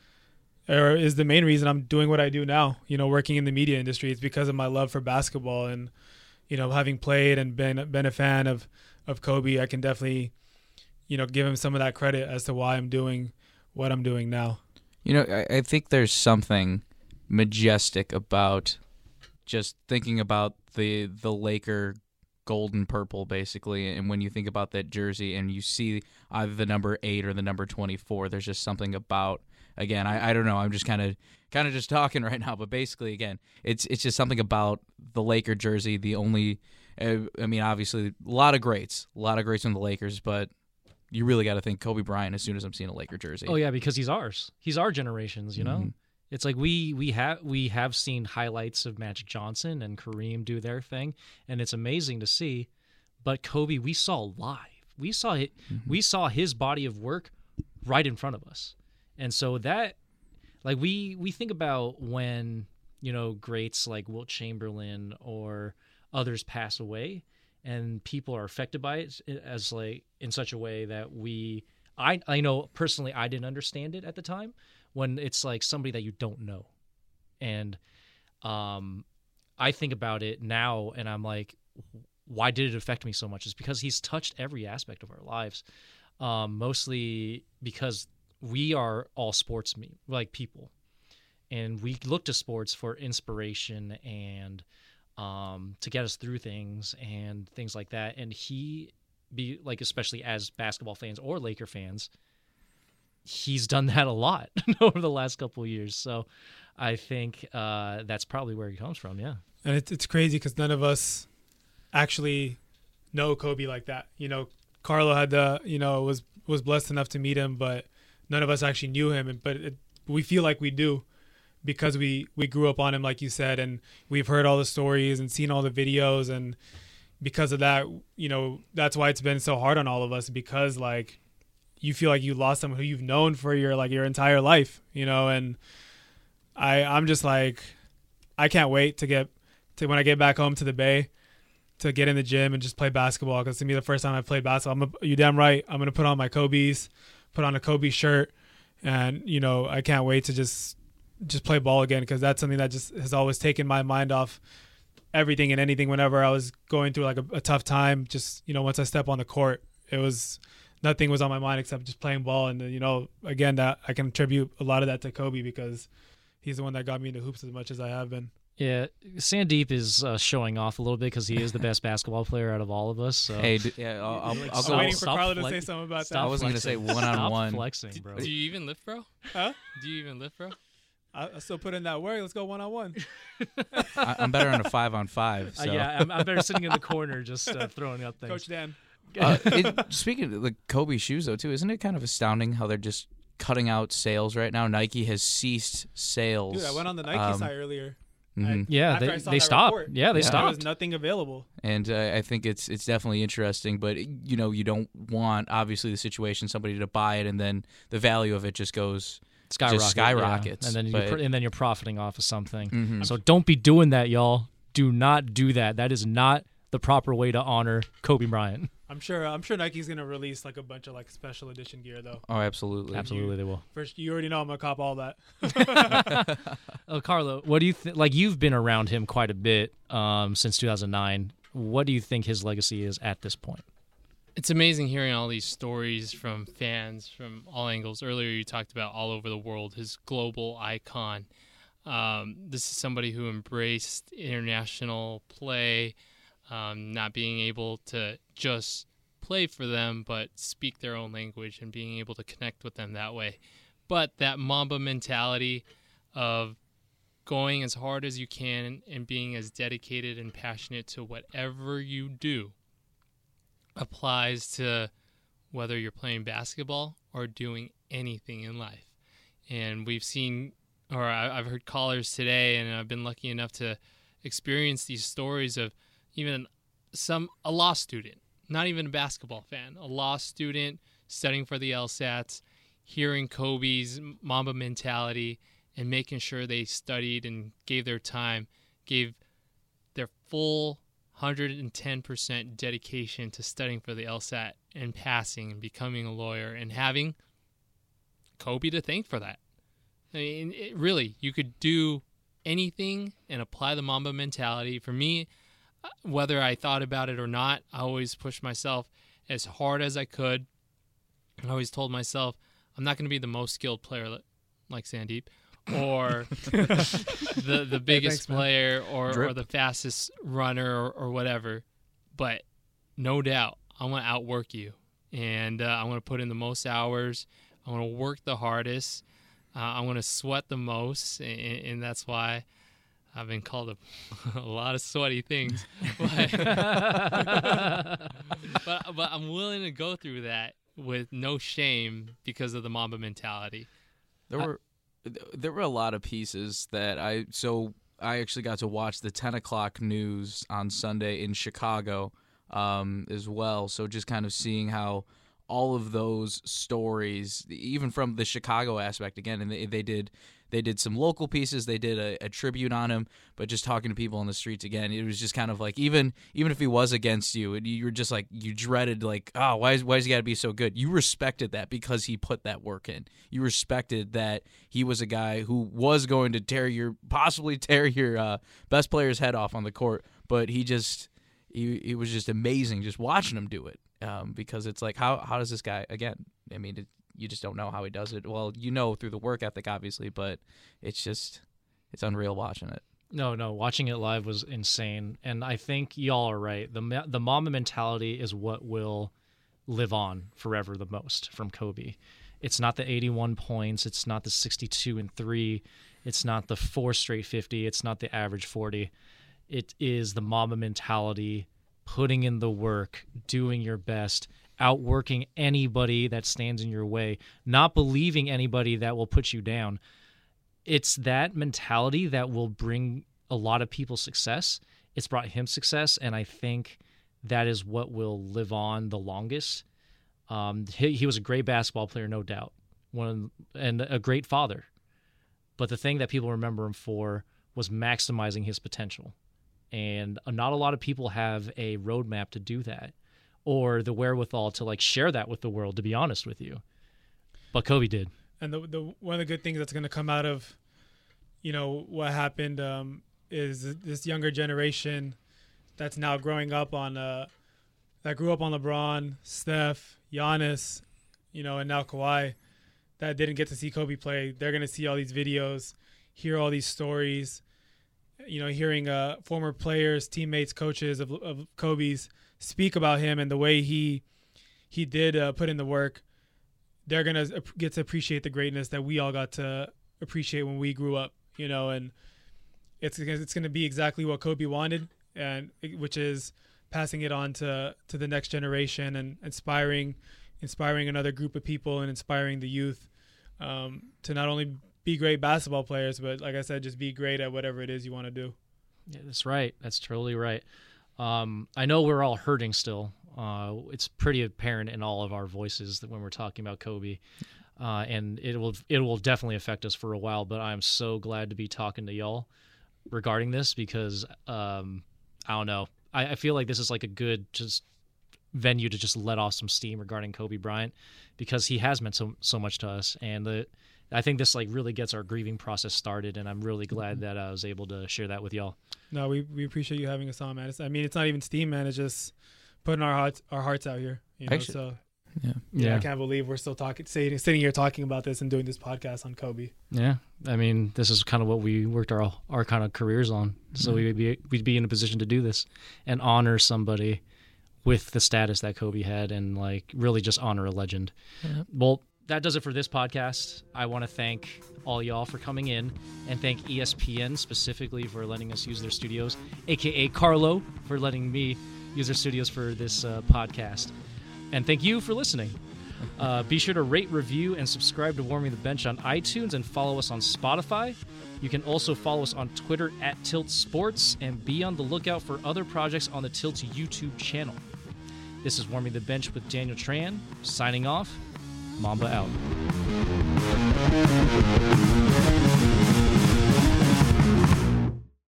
or is the main reason I'm doing what I do now, you know, working in the media industry. It's because of my love for basketball, and, you know, having played and been, been a fan of, of Kobe, I can definitely, you know, give him some of that credit as to why I'm doing what I'm doing now. You know, I, I think there's something majestic about just thinking about the the Laker gold and purple, basically, and when you think about that jersey and you see either the number eight or the number twenty-four, there's just something about, again, I, I don't know, I'm just kind of kind of just talking right now, but basically, again, it's it's just something about the Laker jersey, the only, uh, I mean, obviously, a lot of greats, a lot of greats from the Lakers, but you really got to think Kobe Bryant as soon as I'm seeing a Laker jersey. Oh yeah, because he's ours. He's our generations, you know? Mm-hmm. It's like we we have we have seen highlights of Magic Johnson and Kareem do their thing, and it's amazing to see. But Kobe, we saw live. We saw it. Mm-hmm. We saw his body of work right in front of us, and so that, like, we we think about when, you know, greats like Wilt Chamberlain or others pass away, and people are affected by it as like in such a way that we. I I know personally I didn't understand it at the time. When it's like somebody that you don't know. And um, I think about it now and I'm like, why did it affect me so much? It's because he's touched every aspect of our lives. Um, mostly because we are all sports me like people. And we look to sports for inspiration and um, to get us through things and things like that. And he, be like, especially as basketball fans or Laker fans, he's done that a lot over the last couple of years. So I think uh, that's probably where he comes from, yeah. And it's, it's crazy because none of us actually know Kobe like that. You know, Carlo had the, you know, was was blessed enough to meet him, but none of us actually knew him. And, but it, we feel like we do because we, we grew up on him, like you said, and we've heard all the stories and seen all the videos. And because of that, you know, that's why it's been so hard on all of us because, like, you feel like you lost someone who you've known for your like your entire life, you know. And I I'm just like, I can't wait to get to when I get back home to the Bay to get in the gym and just play basketball, because to me the first time I played basketball, I'm a, you damn right, I'm gonna put on my Kobe's, put on a Kobe shirt, and you know I can't wait to just just play ball again, because that's something that just has always taken my mind off everything and anything. Whenever I was going through like a, a tough time, just you know once I step on the court, it was nothing was on my mind except just playing ball. And you know again, that I can attribute a lot of that to Kobe, because he's the one that got me into hoops as much as I have been. Yeah, Sandeep is uh, showing off a little bit because he is the best basketball player out of all of us. So. Hey, d- yeah, I'll, I'll, I'll I was go. waiting for Stop Carlo to flex- say something about Stop that. I wasn't gonna say flexing. one on Stop one. flexing, bro. Do you even lift, bro? Huh? Do you even lift, bro? I, I still put in that work. Let's go one on one. I, I'm better on a five on five. Uh, So. yeah, I'm, I'm better sitting in the corner just uh, throwing up things. Coach Dan. Uh, it, speaking of the Kobe shoes, though, too, isn't it kind of astounding how they're just cutting out sales right now? Nike has ceased sales. Dude, I went on the Nike um, site earlier. mhm. Yeah, After they I saw they that stopped. report. Yeah, they Yeah. There stopped. was nothing available. And uh, I think it's it's definitely interesting, but you know you don't want obviously the situation somebody to buy it and then the value of it just goes Skyrocket, just skyrockets. yeah. and then you But- pr- and then you're profiting off of something. Mhm. So don't be doing that, y'all. Do not do that. That is not the proper way to honor Kobe Bryant. I'm sure. I'm sure Nike's gonna release like a bunch of like special edition gear though. Oh, absolutely. Absolutely, they will. First, you already know I'm gonna cop all that. Oh, Carlo, what do you think? Like, you've been around him quite a bit um, since two thousand nine. What do you think his legacy is at this point? It's amazing hearing all these stories from fans from all angles. Earlier, you talked about all over the world, his global icon. Um, this is somebody who embraced international play, um, not being able to just play for them, but speak their own language and being able to connect with them that way. But that Mamba mentality of going as hard as you can and being as dedicated and passionate to whatever you do applies to whether you're playing basketball or doing anything in life. And we've seen, or I've heard callers today, and I've been lucky enough to experience these stories of even some a law student, not even a basketball fan, a law student studying for the LSATs, hearing Kobe's Mamba mentality and making sure they studied and gave their time, gave their full one hundred ten percent dedication to studying for the LSAT and passing and becoming a lawyer and having Kobe to thank for that. I mean, it, really, you could do anything and apply the Mamba mentality. For me, whether I thought about it or not, I always pushed myself as hard as I could. I always told myself, I'm not going to be the most skilled player like Sandeep or the the biggest thanks, man. player or, or Drip. the fastest runner or, or whatever. But no doubt, I'm going to outwork you. And uh, I'm going to put in the most hours. I'm going to work the hardest. Uh, I'm going to sweat the most. And, and that's why I've been called a, a lot of sweaty things. But, but, but I'm willing to go through that with no shame because of the Mamba mentality. There were there were a lot of pieces that I so I actually got to watch the ten o'clock news on Sunday in Chicago um, as well. So just kind of seeing how all of those stories, even from the Chicago aspect again, and they, they did they did some local pieces, they did a, a tribute on him, but just talking to people on the streets again, it was just kind of like even even if he was against you, and you were just like you dreaded like oh why is why does he got to be so good? You respected that because he put that work in. You respected that he was a guy who was going to tear your possibly tear your uh, best player's head off on the court, but he just he it was just amazing just watching him do it. Um, because it's like, how how does this guy, again, I mean, it, you just don't know how he does it. Well, you know through the work ethic, obviously, but it's just, it's unreal watching it. No, no, watching it live was insane. And I think y'all are right. The ma- the Mamba mentality is what will live on forever the most from Kobe. It's not the eighty-one points. It's not the sixty-two and three. It's not the four straight fifty. It's not the average forty. It is the Mamba mentality, putting in the work, doing your best, outworking anybody that stands in your way, not believing anybody that will put you down. It's that mentality that will bring a lot of people success. It's brought him success, and I think that is what will live on the longest. Um, he, he was a great basketball player, no doubt, one and a great father. But the thing that people remember him for was maximizing his potential. And not a lot of people have a roadmap to do that or the wherewithal to like share that with the world, to be honest with you. But Kobe did. And the, the one of the good things that's going to come out of, you know, what happened um, is this younger generation that's now growing up on, uh, that grew up on LeBron, Steph, Giannis, you know, and now Kawhi, that didn't get to see Kobe play. They're going to see all these videos, hear all these stories, you know, hearing uh, former players, teammates, coaches of, of Kobe's speak about him and the way he he did uh, put in the work. They're going to get to appreciate the greatness that we all got to appreciate when we grew up, you know, and it's it's going to be exactly what Kobe wanted, and which is passing it on to, to the next generation and inspiring inspiring another group of people and inspiring the youth um, to not only be great basketball players, but like I said, just be great at whatever it is you want to do. Yeah, that's right. That's totally right. Um, I know we're all hurting still. Uh, it's pretty apparent in all of our voices that when we're talking about Kobe, uh, and it will it will definitely affect us for a while. But I'm so glad to be talking to y'all regarding this because um, I don't know. I, I feel like this is like a good just venue to just let off some steam regarding Kobe Bryant because he has meant so so much to us, and the I think this like really gets our grieving process started, and I'm really glad that I was able to share that with y'all. No, we we appreciate you having us on, man. It's, I mean, it's not even steam, man. It's just putting our hearts our hearts out here. You know, Actually, so yeah. yeah, Yeah. I can't believe we're still talking, sitting, sitting here talking about this and doing this podcast on Kobe. Yeah, I mean, this is kind of what we worked our our kind of careers on, so we'd be we'd be in a position to do this and honor somebody with the status that Kobe had, and like really just honor a legend. Yeah. Well, that does it for this podcast. I want to thank all y'all for coming in, and thank E S P N specifically for letting us use their studios, aka Carlo for letting me use their studios for this uh, podcast. And thank you for listening. Uh, be sure to rate, review, and subscribe to Warming the Bench on iTunes and follow us on Spotify. You can also follow us on Twitter at Tilt Sports and be on the lookout for other projects on the Tilt YouTube channel. This is Warming the Bench with Daniel Tran, signing off. Mamba out.